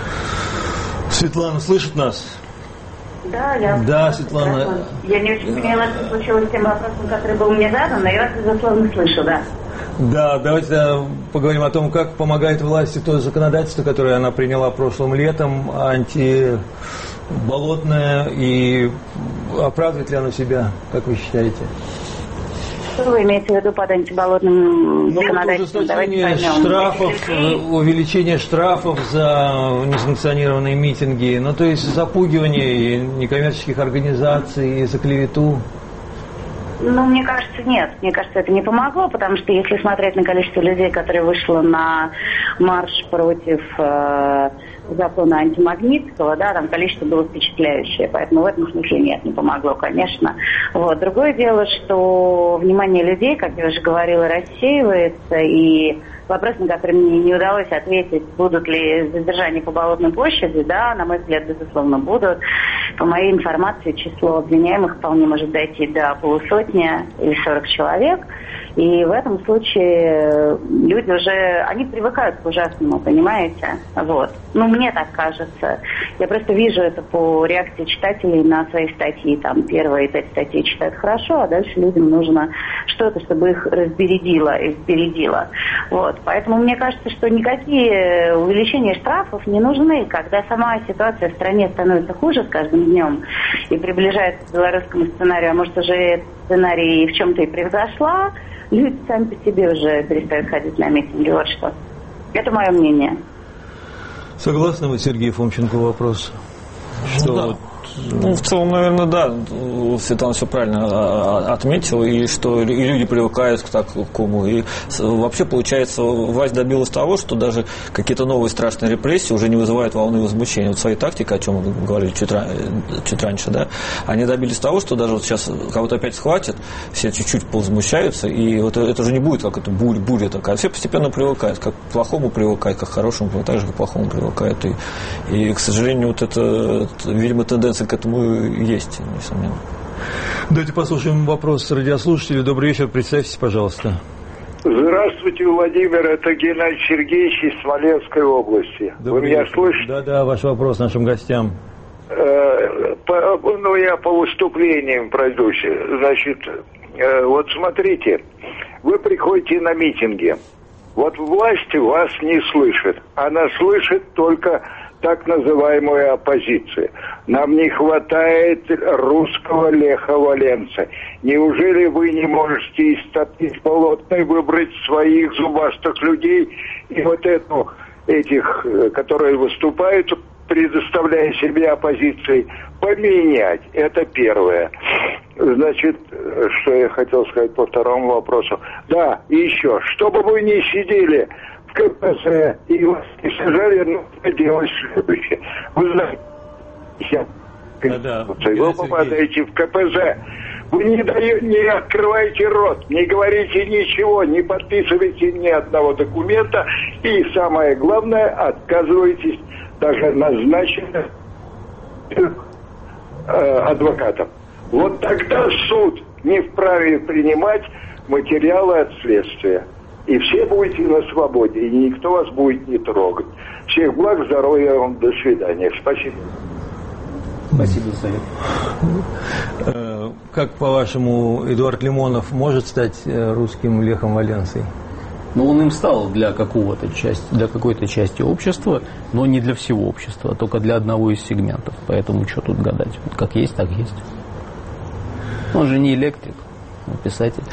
Светлана слышит нас? Да, я... Да, Светлана. Я не очень поняла, что случилось с тем вопросом, который был мне задан, но я вас, безусловно, слышу, да. Да, давайте поговорим о том, как помогает власти то законодательство, которое она приняла прошлым летом, антиболотное, и оправдывает ли оно себя, как вы считаете? Что вы имеете в виду под антиболотным ну, законодательством? Ужесточение штрафов, увеличение штрафов за несанкционированные митинги, ну то есть запугивание некоммерческих организаций и за клевету. Ну, мне кажется, нет. Мне кажется, это не помогло, потому что если смотреть на количество людей, которые вышло на марш против э, закона антимагнитского, да, там количество было впечатляющее. Поэтому в этом смысле нет, не помогло, конечно. Вот. Другое дело, что внимание людей, как я уже говорила, рассеивается, и вопрос, на который мне не удалось ответить, будут ли задержания по Болотной площади, да, на мой взгляд, безусловно, будут. По моей информации, число обвиняемых вполне может дойти до полусотни или сорок человек. И в этом случае люди уже, они привыкают к ужасному, понимаете? Вот. Ну, мне так кажется. Я просто вижу это по реакции читателей на свои статьи. Там первые пять статей читают хорошо, а дальше людям нужно что-то, чтобы их разбередило и сбередило. Вот. Поэтому мне кажется, что никакие увеличения штрафов не нужны, когда сама ситуация в стране становится хуже с каждым днем и приближается к белорусскому сценарию, а может уже этот сценарий в чем-то и превзошла, люди сами по себе уже перестают ходить на митинги. Вот что. Это мое мнение. Согласны вы, Сергей Фомченко, вопрос? Что да. вот... Ну, в целом, наверное, да. Светлана все правильно отметила, и что и люди привыкают к такому. И вообще, получается, власть добилась того, что даже какие-то новые страшные репрессии уже не вызывают волны возмущения. Вот своей тактикой, о чем мы говорили чуть, чуть раньше, да, они добились того, что даже вот сейчас кого-то опять схватят, все чуть-чуть повозмущаются, и вот это уже не будет как это буря, буря такая. Все постепенно привыкают, как к плохому привыкают, как к хорошему, так же к плохому привыкают. И, и к сожалению, вот это, видимо, тенденция к этому есть, несомненно. Давайте послушаем вопрос радиослушателя. Добрый вечер, представьтесь, пожалуйста. Здравствуйте, Владимир, это Геннадий Сергеевич из Смоленской области. Добрый Вы меня вечер. слышите? Да, да, ваш вопрос нашим гостям. Э, по, ну, я по выступлениям пройдусь. Значит, э, вот смотрите, вы приходите на митинги. Вот власть вас не слышит. Она слышит только так называемую оппозицию. Нам не хватает русского Леха Валенса. Неужели вы не можете истопить Болотной, выбрать своих зубастых людей и вот эту, этих, которые выступают, предоставляя себе оппозиции, поменять? Это первое. Значит, что я хотел сказать по второму вопросу. Да, и еще, чтобы вы не сидели в ка пэ зэ и вас не сажали, нужно делать следующее. Вы знаете, да, да. вы попадаете в ка пэ зэ, вы не, даете, не открываете рот, не говорите ничего, не подписываете ни одного документа и, самое главное, отказываетесь даже назначенным э, адвокатом. Вот тогда суд не вправе принимать материалы от следствия. И все будете на свободе, и никто вас будет не трогать. Всех благ, здоровья вам, до свидания. Спасибо. Спасибо за совет. Как, по-вашему, Эдуард Лимонов может стать русским Лехом Валенсой? Ну, он им стал для какого-то части, для какой-то части общества, но не для всего общества, а только для одного из сегментов. Поэтому что тут гадать? Вот как есть, так есть. Он же не электрик, он писатель.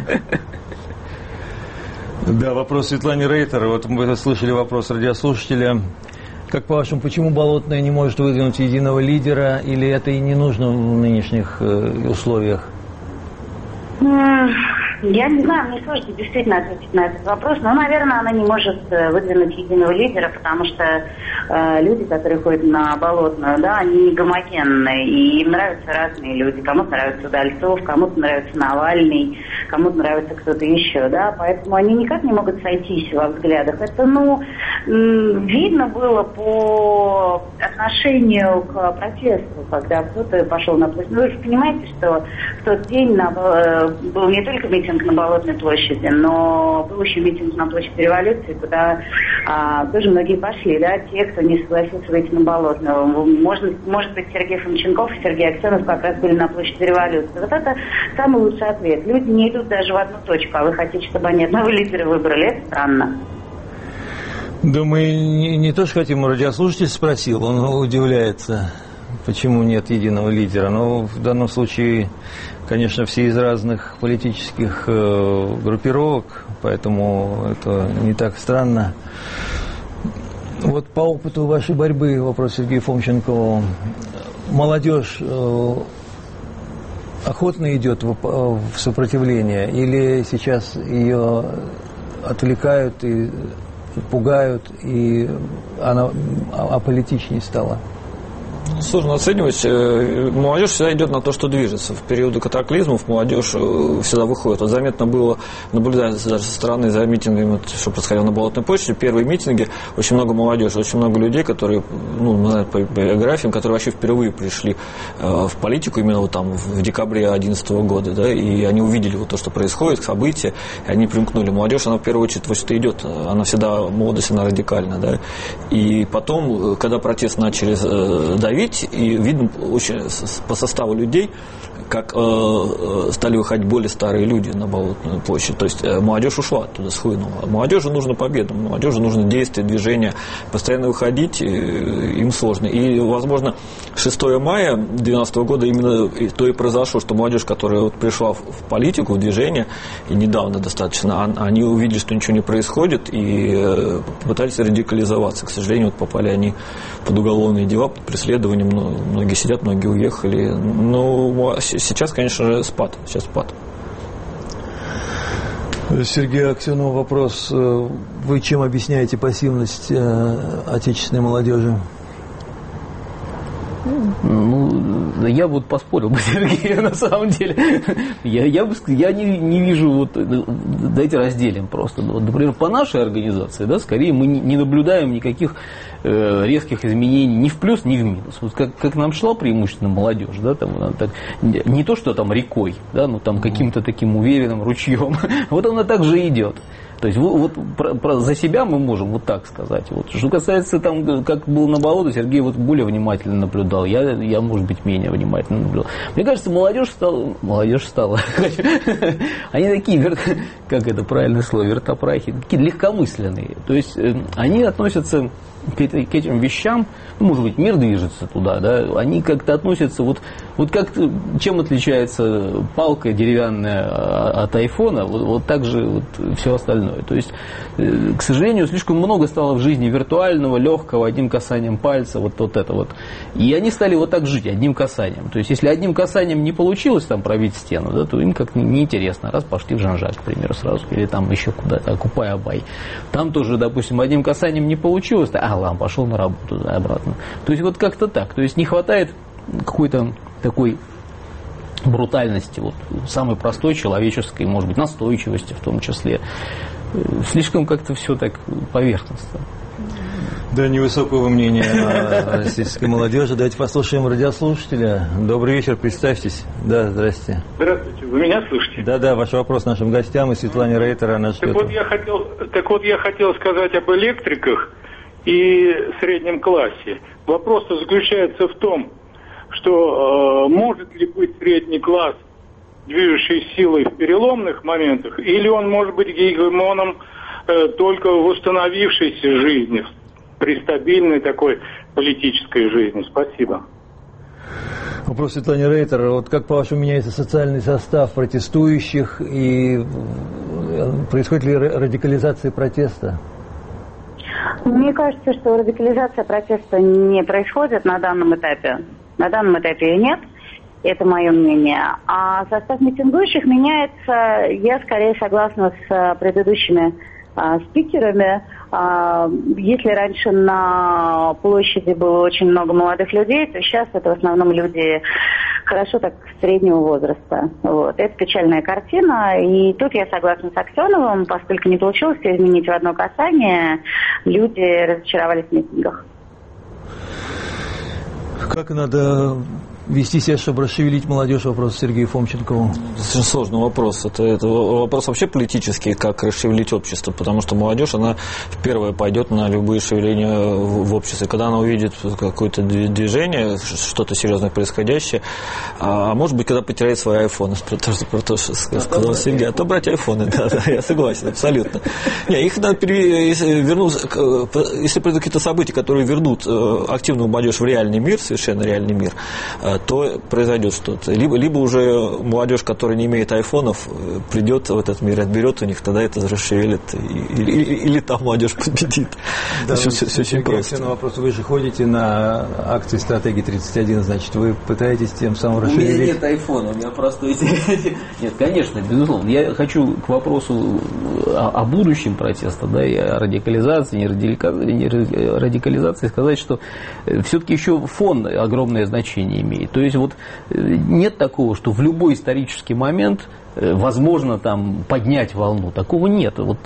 Да, вопрос Светлане Рейтер. Вот мы слышали вопрос радиослушателя. Как по-вашему, почему Болотная не может выдвинуть единого лидера, или это и не нужно в нынешних условиях? Я не знаю, мне сложно действительно ответить на этот вопрос, но, наверное, она не может выдвинуть единого лидера, потому что э, люди, которые ходят на Болотную, да, они не гомогенные, и им нравятся разные люди. Кому-то нравится Удальцов, кому-то нравится Навальный, кому-то нравится кто-то еще, да, поэтому они никак не могут сойтись во взглядах. Это, ну, видно было по отношению к протесту, когда кто-то пошел на площадь. Ну, вы же понимаете, что в тот день на, был не только митинг на Болотной площади, но был еще митинг на площади Революции, куда а, тоже многие пошли, да, те, кто не согласился выйти на Болотную. Может, может быть, Сергей Фомченков и Сергей Аксенов как раз были на площади Революции. Вот это самый лучший ответ. Люди не идут даже в одну точку, а вы хотите, чтобы они одного лидера выбрали. Это странно. Да мы не, не то, что хотим, радиослушатель спросил, он удивляется, почему нет единого лидера. Но в данном случае, конечно, все из разных политических э, группировок, поэтому это не так странно. Вот по опыту вашей борьбы, вопрос Сергею Фомченкову, молодежь э, охотно идет в, в сопротивление или сейчас ее отвлекают и пугают, и она аполитичнее стала? Сложно оценивать. Молодежь всегда идет на то, что движется. В периоды катаклизмов молодежь всегда выходит. Вот заметно было, наблюдается даже со стороны за митингами, что происходило на Болотной площади. Первые митинги, очень много молодежи, очень много людей, которые, ну, мы знаем по биографиям, которые вообще впервые пришли в политику именно вот там в декабре две тысячи одиннадцатого года, да, и они увидели вот то, что происходит, события, и они примкнули. Молодежь, она в первую очередь вот что идет, она всегда, молодость, она радикальна, да, и потом, когда протест начали давить, и видно очень по составу людей, как э, стали выходить более старые люди на Болотную площадь. То есть э, молодежь ушла оттуда, схлынула. Молодежи нужна победа, молодежи нужно действие, движение. Постоянно выходить э, им сложно. И, возможно, шестого мая две тысячи двенадцатого года именно то и произошло, что молодежь, которая вот пришла в, в политику, в движение, и недавно достаточно, они увидели, что ничего не происходит, и э, попытались радикализоваться. К сожалению, вот попали они под уголовные дела, под преследованием. Многие сидят, многие уехали. Но сейчас, конечно, спад. Сейчас спад. Сергей Аксенов, вопрос. Вы чем объясняете пассивность отечественной молодежи? Ну, я вот поспорил бы, Сергей, на самом деле. Я, я, я не, не вижу, вот, давайте разделим просто. Вот, например, по нашей организации, да, скорее мы не, не наблюдаем никаких э, резких изменений ни в плюс, ни в минус. Вот как, как нам шла преимущественно молодежь, да, там, так, не то, что там рекой, да, ну там каким-то таким уверенным ручьем, вот она так же идет. То есть вот про, про, за себя мы можем вот так сказать. Вот. Что касается там, как было на болоте, Сергей вот более внимательно наблюдал. Я, я, может быть, менее внимательно наблюдал. Мне кажется, молодежь стала... Молодежь стала. Они такие, как это правильное слово, вертопрахи, такие легкомысленные. То есть они относятся к этим вещам, ну, может быть, мир движется туда, да, они как-то относятся, вот, вот как, чем отличается палка деревянная от айфона, вот, вот так же вот все остальное. То есть, к сожалению, слишком много стало в жизни виртуального, легкого, одним касанием пальца, вот, вот это вот. И они стали вот так жить, одним касанием. То есть, если одним касанием не получилось там пробить стену, да, то им как-то неинтересно. Раз пошли в Жан-Жак, к примеру, сразу, или там еще куда-то, Окупай-Абай. Там тоже, допустим, одним касанием не получилось, а, ладно, пошел на работу, да, обратно. То есть, вот как-то так. То есть, не хватает какой-то такой брутальности, вот, самой простой человеческой, может быть, настойчивости в том числе. Слишком как-то все так поверхностно. Да, невысокого мнения о российской молодежи. Давайте послушаем радиослушателя. Добрый вечер, представьтесь. Да, здрасте. Здравствуйте, вы меня слышите? Да, да, ваш вопрос нашим гостям и Светлане Рейтер, она так вот, я хотел, так вот, я хотел сказать об электриках и среднем классе. Вопрос заключается в том, что э, может ли быть средний класс движущей силой в переломных моментах, или он может быть гегемоном э, только в установившейся жизни, при стабильной такой политической жизни. Спасибо. Вопрос Светлане Рейтер. Вот как, по-вашему, меняется социальный состав протестующих и происходит ли радикализация протеста? Мне кажется, что радикализация протеста не происходит на данном этапе. На данном этапе ее нет. Это мое мнение. А состав митингующих меняется, я скорее согласна с предыдущими а, спикерами. А, если раньше на площади было очень много молодых людей, то сейчас это в основном люди хорошо так среднего возраста. Вот. Это печальная картина. И тут я согласна с Аксеновым, поскольку не получилось все изменить в одно касание, люди разочаровались в митингах. Как надо вести себя, чтобы расшевелить молодежь? Вопрос Сергею Фомченкову. Это очень сложный вопрос. Это, это вопрос вообще политический, как расшевелить общество, потому что молодежь, она первая пойдет на любые шевеления в, в обществе. Когда она увидит какое-то движение, что-то серьезное происходящее, а, а может быть, когда потеряет свои айфоны, про то, про то что сказал Сергей, а то брать айфоны, да, да, я согласен, абсолютно. Не, их надо вернуть, если придут какие-то события, которые вернут активную молодежь в реальный мир, совершенно реальный мир, то произойдет что-то. Либо, либо уже молодежь, которая не имеет айфонов, придет в этот мир, отберет у них, тогда это расшевелит. Или, или, или там молодежь победит. Да, все, все, все очень просто. На вопрос, вы же ходите на акции стратегии тридцать один, значит, вы пытаетесь тем самым расшевелить? У меня нет айфона, у меня просто эти... Нет, конечно, безусловно. Я хочу к вопросу о, о будущем протеста, да, и о радикализации, не радикализации, сказать, что все-таки еще фон огромное значение имеет. То есть вот нет такого, что в любой исторический момент возможно там поднять волну. Такого нет. Вот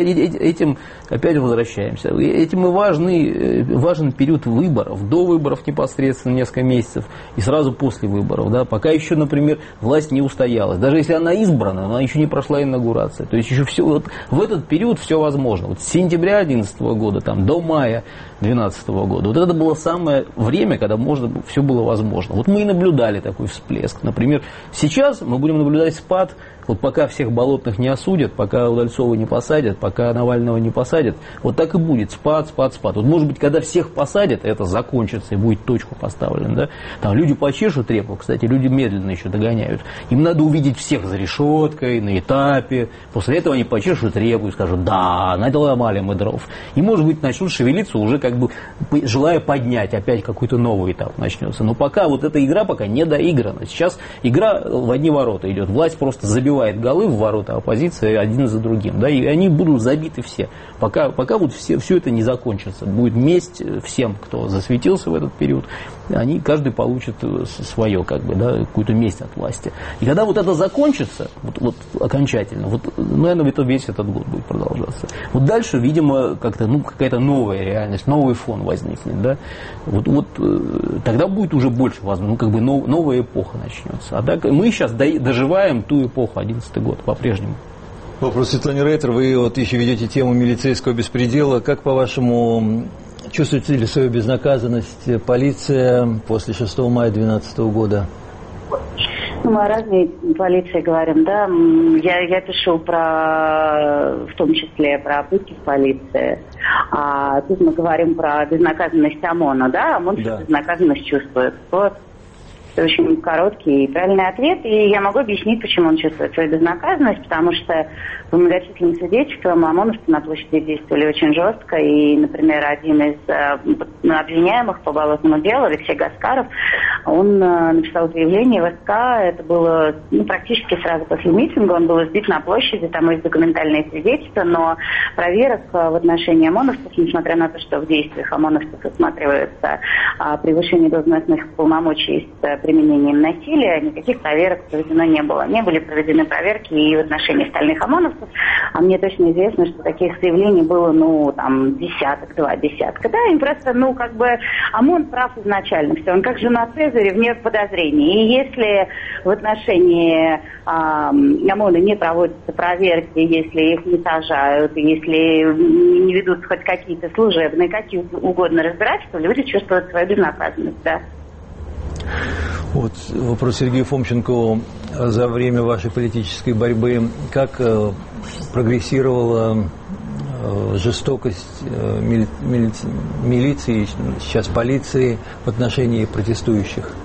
этим опять возвращаемся. Этим и важный, важен период выборов. До выборов непосредственно несколько месяцев и сразу после выборов. Да, пока еще, например, власть не устоялась. Даже если она избрана, она еще не прошла инаугурация. То есть еще все, вот в этот период все возможно. Вот с сентября две тысячи одиннадцатого года там, до мая две тысячи двенадцатого года. Вот это было самое время, когда можно, все было возможно. Вот мы и наблюдали такой всплеск. Например, сейчас мы будем наблюдать спад. Вот пока всех болотных не осудят, пока Удальцова не посадят, пока Навального не посадят, вот так и будет спад, спад, спад. Вот может быть, когда всех посадят, это закончится и будет точку поставлена, да? Там люди почешут репу, кстати, люди медленно еще догоняют. Им надо увидеть всех за решеткой, на этапе. После этого они почешут репу и скажут, да, наломали мы дров. И может быть, начнут шевелиться уже как бы желая поднять, опять какой-то новый этап начнется. Но пока вот эта игра пока не доиграна. Сейчас игра в одни ворота идет. Власть просто забивает голы в ворота оппозиции один за другим, да, и они будут забиты все, пока, пока вот все, все это не закончится. Будет месть всем, кто засветился в этот период, они, каждый получит свое, как бы, да, какую-то месть от власти. И когда вот это закончится, вот, вот окончательно, вот, наверное, это весь этот год будет продолжаться. Вот дальше, видимо, как-то, ну, какая-то новая реальность, новый фон возникнет, да, вот, вот тогда будет уже больше возможно, ну, как бы нов, новая эпоха начнется. А так мы сейчас доживаем ту эпоху, одиннадцатый год, по-прежнему. Вопрос Светлане Рейтер. Вы вот еще ведете тему милицейского беспредела. Как, по-вашему, чувствуете ли свою безнаказанность полиция после шестого мая две тысячи двенадцатого года? Ну, мы о разной полиции говорим, да. Я, я пишу про, в том числе, про пытки в полиции. А тут мы говорим про безнаказанность ОМОНа, да. ОМОН да. безнаказанность чувствует. Вот. Это очень короткий и правильный ответ, и я могу объяснить, почему он чувствует свою безнаказанность, потому что по многочисленным свидетельствам ОМОНовцы на площади действовали очень жестко, и, например, один из э, обвиняемых по болотному делу, Алексей Гаскаров, он э, написал заявление в СК, это было ну, практически сразу после митинга, он был избит на площади, там есть документальные свидетельства, но проверок э, в отношении ОМОНовцев, несмотря на то, что в действиях ОМОНовцев усматривается э, превышение должностных полномочий с применением насилия, никаких проверок проведено не было. Не были проведены проверки и в отношении остальных ОМОНовцев, а мне точно известно, что таких заявлений было, ну, там, десяток, два десятка. Да, им просто, ну, как бы, ОМОН прав изначально. Все, он как жена Цезаря вне подозрений. И если в отношении а, ОМОНа не проводятся проверки, если их не сажают, если не ведут хоть какие-то служебные, какие угодно разбирательства, люди чувствуют свою безнаказанность, да. Вот вопрос Сергею Фомченкову. За время вашей политической борьбы как э, прогрессировала э, жестокость э, мили, мили, милиции, сейчас полиции в отношении протестующих?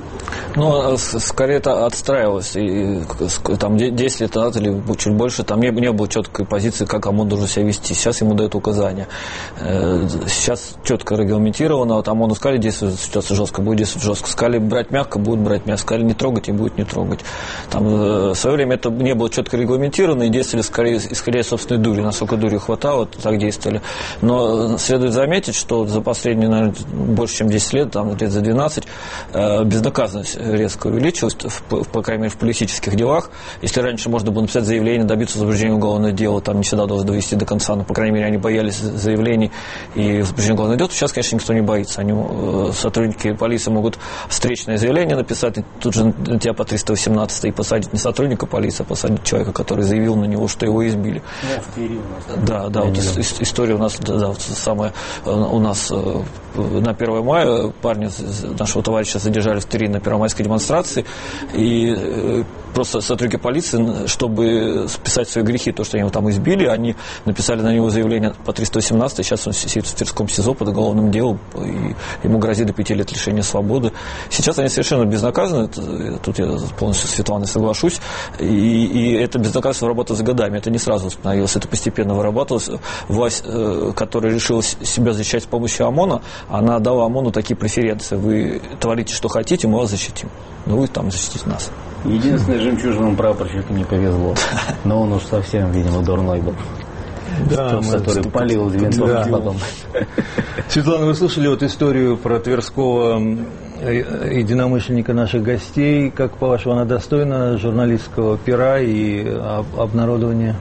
Ну, скорее это отстраивалось. И, там десять лет назад или чуть больше, там не, не было четкой позиции, как ОМОН должен себя вести. Сейчас ему дают указания. Сейчас четко регламентировано. Вот ОМОНу сказали, действовать ситуация жестко, будет действовать жестко. Сказали брать мягко, будет брать мягко. Сказали не трогать, и будет не трогать. Там, в свое время это не было четко регламентировано, и действовали скорее исходя из собственной дури. Насколько дури хватало, так действовали. Но следует заметить, что за последние, наверное, больше чем десять лет, там, лет за двенадцать, безнаказанность резко увеличилась, в, по крайней мере, в политических делах. Если раньше можно было написать заявление, добиться возбуждения уголовного дела, там не всегда должен довести до конца, но, по крайней мере, они боялись заявлений и возбуждения уголовного дела. Сейчас, конечно, никто не боится. Они, сотрудники полиции могут встречное заявление написать, и тут же на тебя по триста восемнадцать и посадить не сотрудника полиции, а посадить человека, который заявил на него, что его избили. Ну, в Твери у нас. Да, да, вот история у нас, да, вот самая, у нас на первое мая парня нашего товарища задержали в Твери на первомайской демонстрации, и просто сотрудники полиции, чтобы списать свои грехи, то, что они его там избили, они написали на него заявление по триста восемнадцать, сейчас он сидит в Тверском СИЗО под уголовным делом, и ему грозит до пяти лет лишения свободы. Сейчас они совершенно безнаказаны, тут я полностью с Светланой соглашусь, и, и это безнаказанность выработалась годами, это не сразу установилось, это постепенно вырабатывалось. Власть, которая решила себя защищать с помощью ОМОНа, она дала ОМОНу такие преференции: вы творите, что хотите, мы вас защитим, но вы там защитите нас. Единственное, жемчужному прапорщику не повезло. Но он уж совсем, видимо, дурной был. Да, Тот, который мы... палил винтовки да. потом. Светлана, вы слышали вот историю про тверского единомышленника наших гостей? Как, по-вашему, она достойна журналистского пера и обнародования?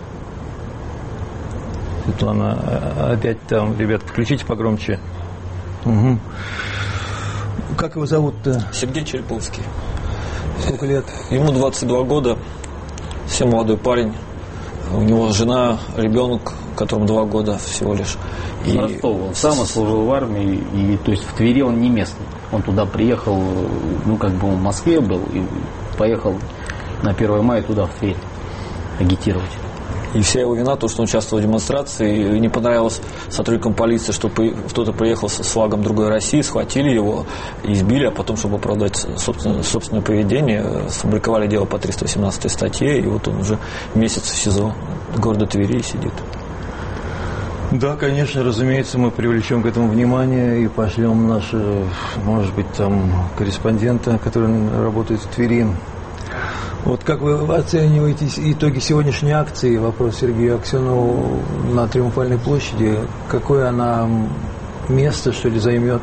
Светлана, опять там, ребят, включите погромче. Угу. Как его зовут-то? Сергей Череповский. Сколько лет? Ему двадцать два года, совсем молодой парень. У него жена, ребенок, которому два года всего лишь. И... Ростова. Он сам служил в армии, и, то есть в Твери он не местный. Он туда приехал, ну как бы он в Москве был, и поехал на первое мая туда, в Тверь, агитировать. И вся его вина, то, что он участвовал в демонстрации, и не понравилось сотрудникам полиции, что кто-то приехал с флагом другой России, схватили его, избили, а потом, чтобы оправдать собственное, собственное поведение, сфабриковали дело по триста восемнадцатой статье, и вот он уже месяц в СИЗО города Твери сидит. Да, конечно, разумеется, мы привлечем к этому внимание и пошлем нашего, может быть, там, корреспондента, который работает в Твери. Вот как вы оцениваете итоги сегодняшней акции? Вопрос Сергею Аксенову на Триумфальной площади. Какое она место, что ли, займет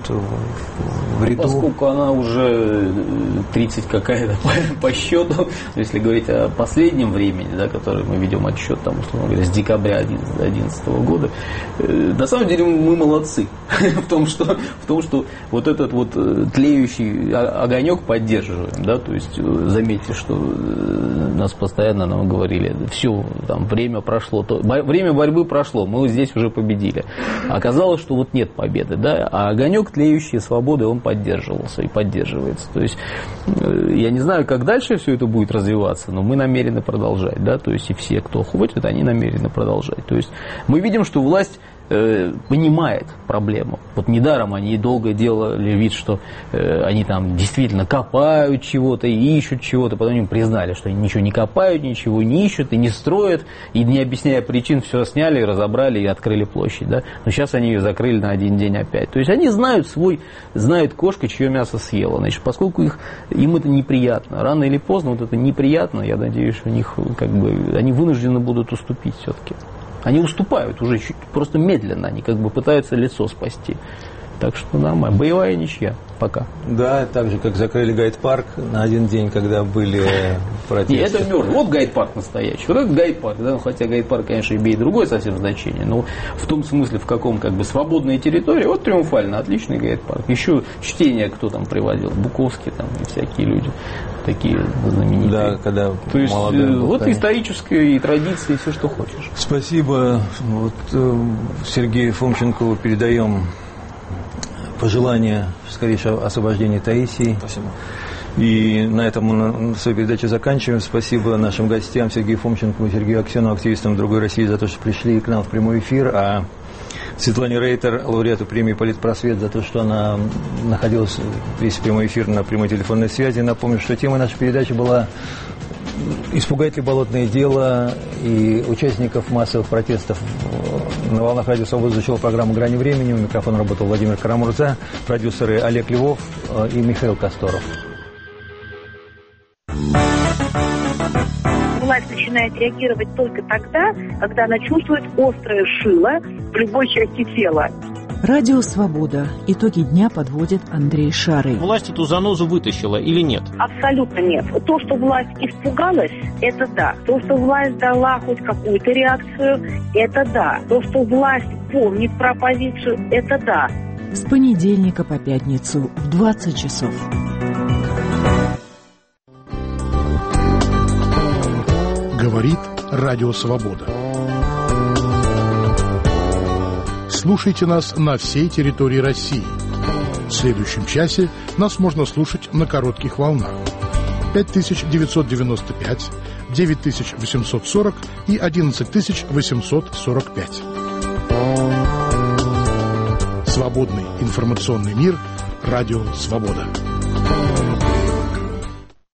в, в ряду? Поскольку она уже тридцать какая-то по, по счету, если говорить о последнем времени, да, который мы ведем отсчет, там, условно говоря, с декабря две тысячи одиннадцатого года, э, на самом деле мы молодцы в том, что, в том, что вот этот вот тлеющий огонек поддерживаем, да, то есть заметьте, что нас постоянно нам говорили, все, там, время прошло, то, время борьбы прошло, мы здесь уже победили. Оказалось, что вот нет победы. Победы, да, а огонек тлеющей свободы, он поддерживался и поддерживается. То есть я не знаю, как дальше все это будет развиваться, но мы намерены продолжать, да, то есть и все, кто хочет, они намерены продолжать. То есть мы видим, что власть э, понимает проблему. Вот недаром они долго делали вид, что э, они там действительно копают чего-то и ищут чего-то, потом им признали, что они ничего не копают, ничего не ищут и не строят, и не объясняя причин, все сняли, разобрали и открыли площадь, да. Но сейчас они ее закрыли на один день опять. То есть они знают свой, знают кошка, чье мясо съела. Значит, поскольку их, им это неприятно, рано или поздно вот это неприятно, я надеюсь, у них как бы, они вынуждены будут уступить все-таки. Они уступают уже чуть, просто медленно, они как бы пытаются лицо спасти. Так что нормально. Боевая ничья пока. Да, так же, как закрыли гайд-парк на один день, когда были протесты. Нет, это мертвый. Вот гайд-парк настоящий. Вот это гайд-парк. Да? Хотя гайд-парк, конечно, имеет другое совсем значение. Но в том смысле, в каком как бы свободной территории, вот Триумфально, отличный гайд-парк. Еще чтение кто там приводил? Буковский там и всякие люди. Такие знаменитые. Да, когда то есть, был, вот конечно. Исторические и традиции, все, что хочешь. Спасибо. Вот, э, Сергею Фомченкову передаем пожелания скорейшего освобождения Таисии. Спасибо. И на этом мы свою передачу заканчиваем. Спасибо нашим гостям Сергею Фомченкову и Сергею Аксенову, активистам «Другой России», за то, что пришли к нам в прямой эфир. А Светлане Рейтер, лауреату премии «Политпросвет», за то, что она находилась весь прямой эфир на прямой телефонной связи. Напомню, что тема нашей передачи была «Испугает ли болотное дело?» и участников массовых протестов на волнах Радио Свобода изучила программу «Грани времени». У микрофона работал Владимир Карамурза, продюсеры Олег Львов и Михаил Косторов. Власть начинает реагировать только тогда, когда она чувствует острое шило в любой части тела. Радио «Свобода». Итоги дня подводит Андрей Шарый. Власть эту занозу вытащила или нет? Абсолютно нет. То, что власть испугалась, это да. То, что власть дала хоть какую-то реакцию, это да. То, что власть помнит про оппозицию, это да. С понедельника по пятницу в двадцать часов. Говорит Радио Свобода. Слушайте нас на всей территории России. В следующем часе нас можно слушать на коротких волнах. пять тысяч девятьсот девяносто пять, девять тысяч восемьсот сорок и одиннадцать тысяч восемьсот сорок пять. Свободный информационный мир. Радио Свобода.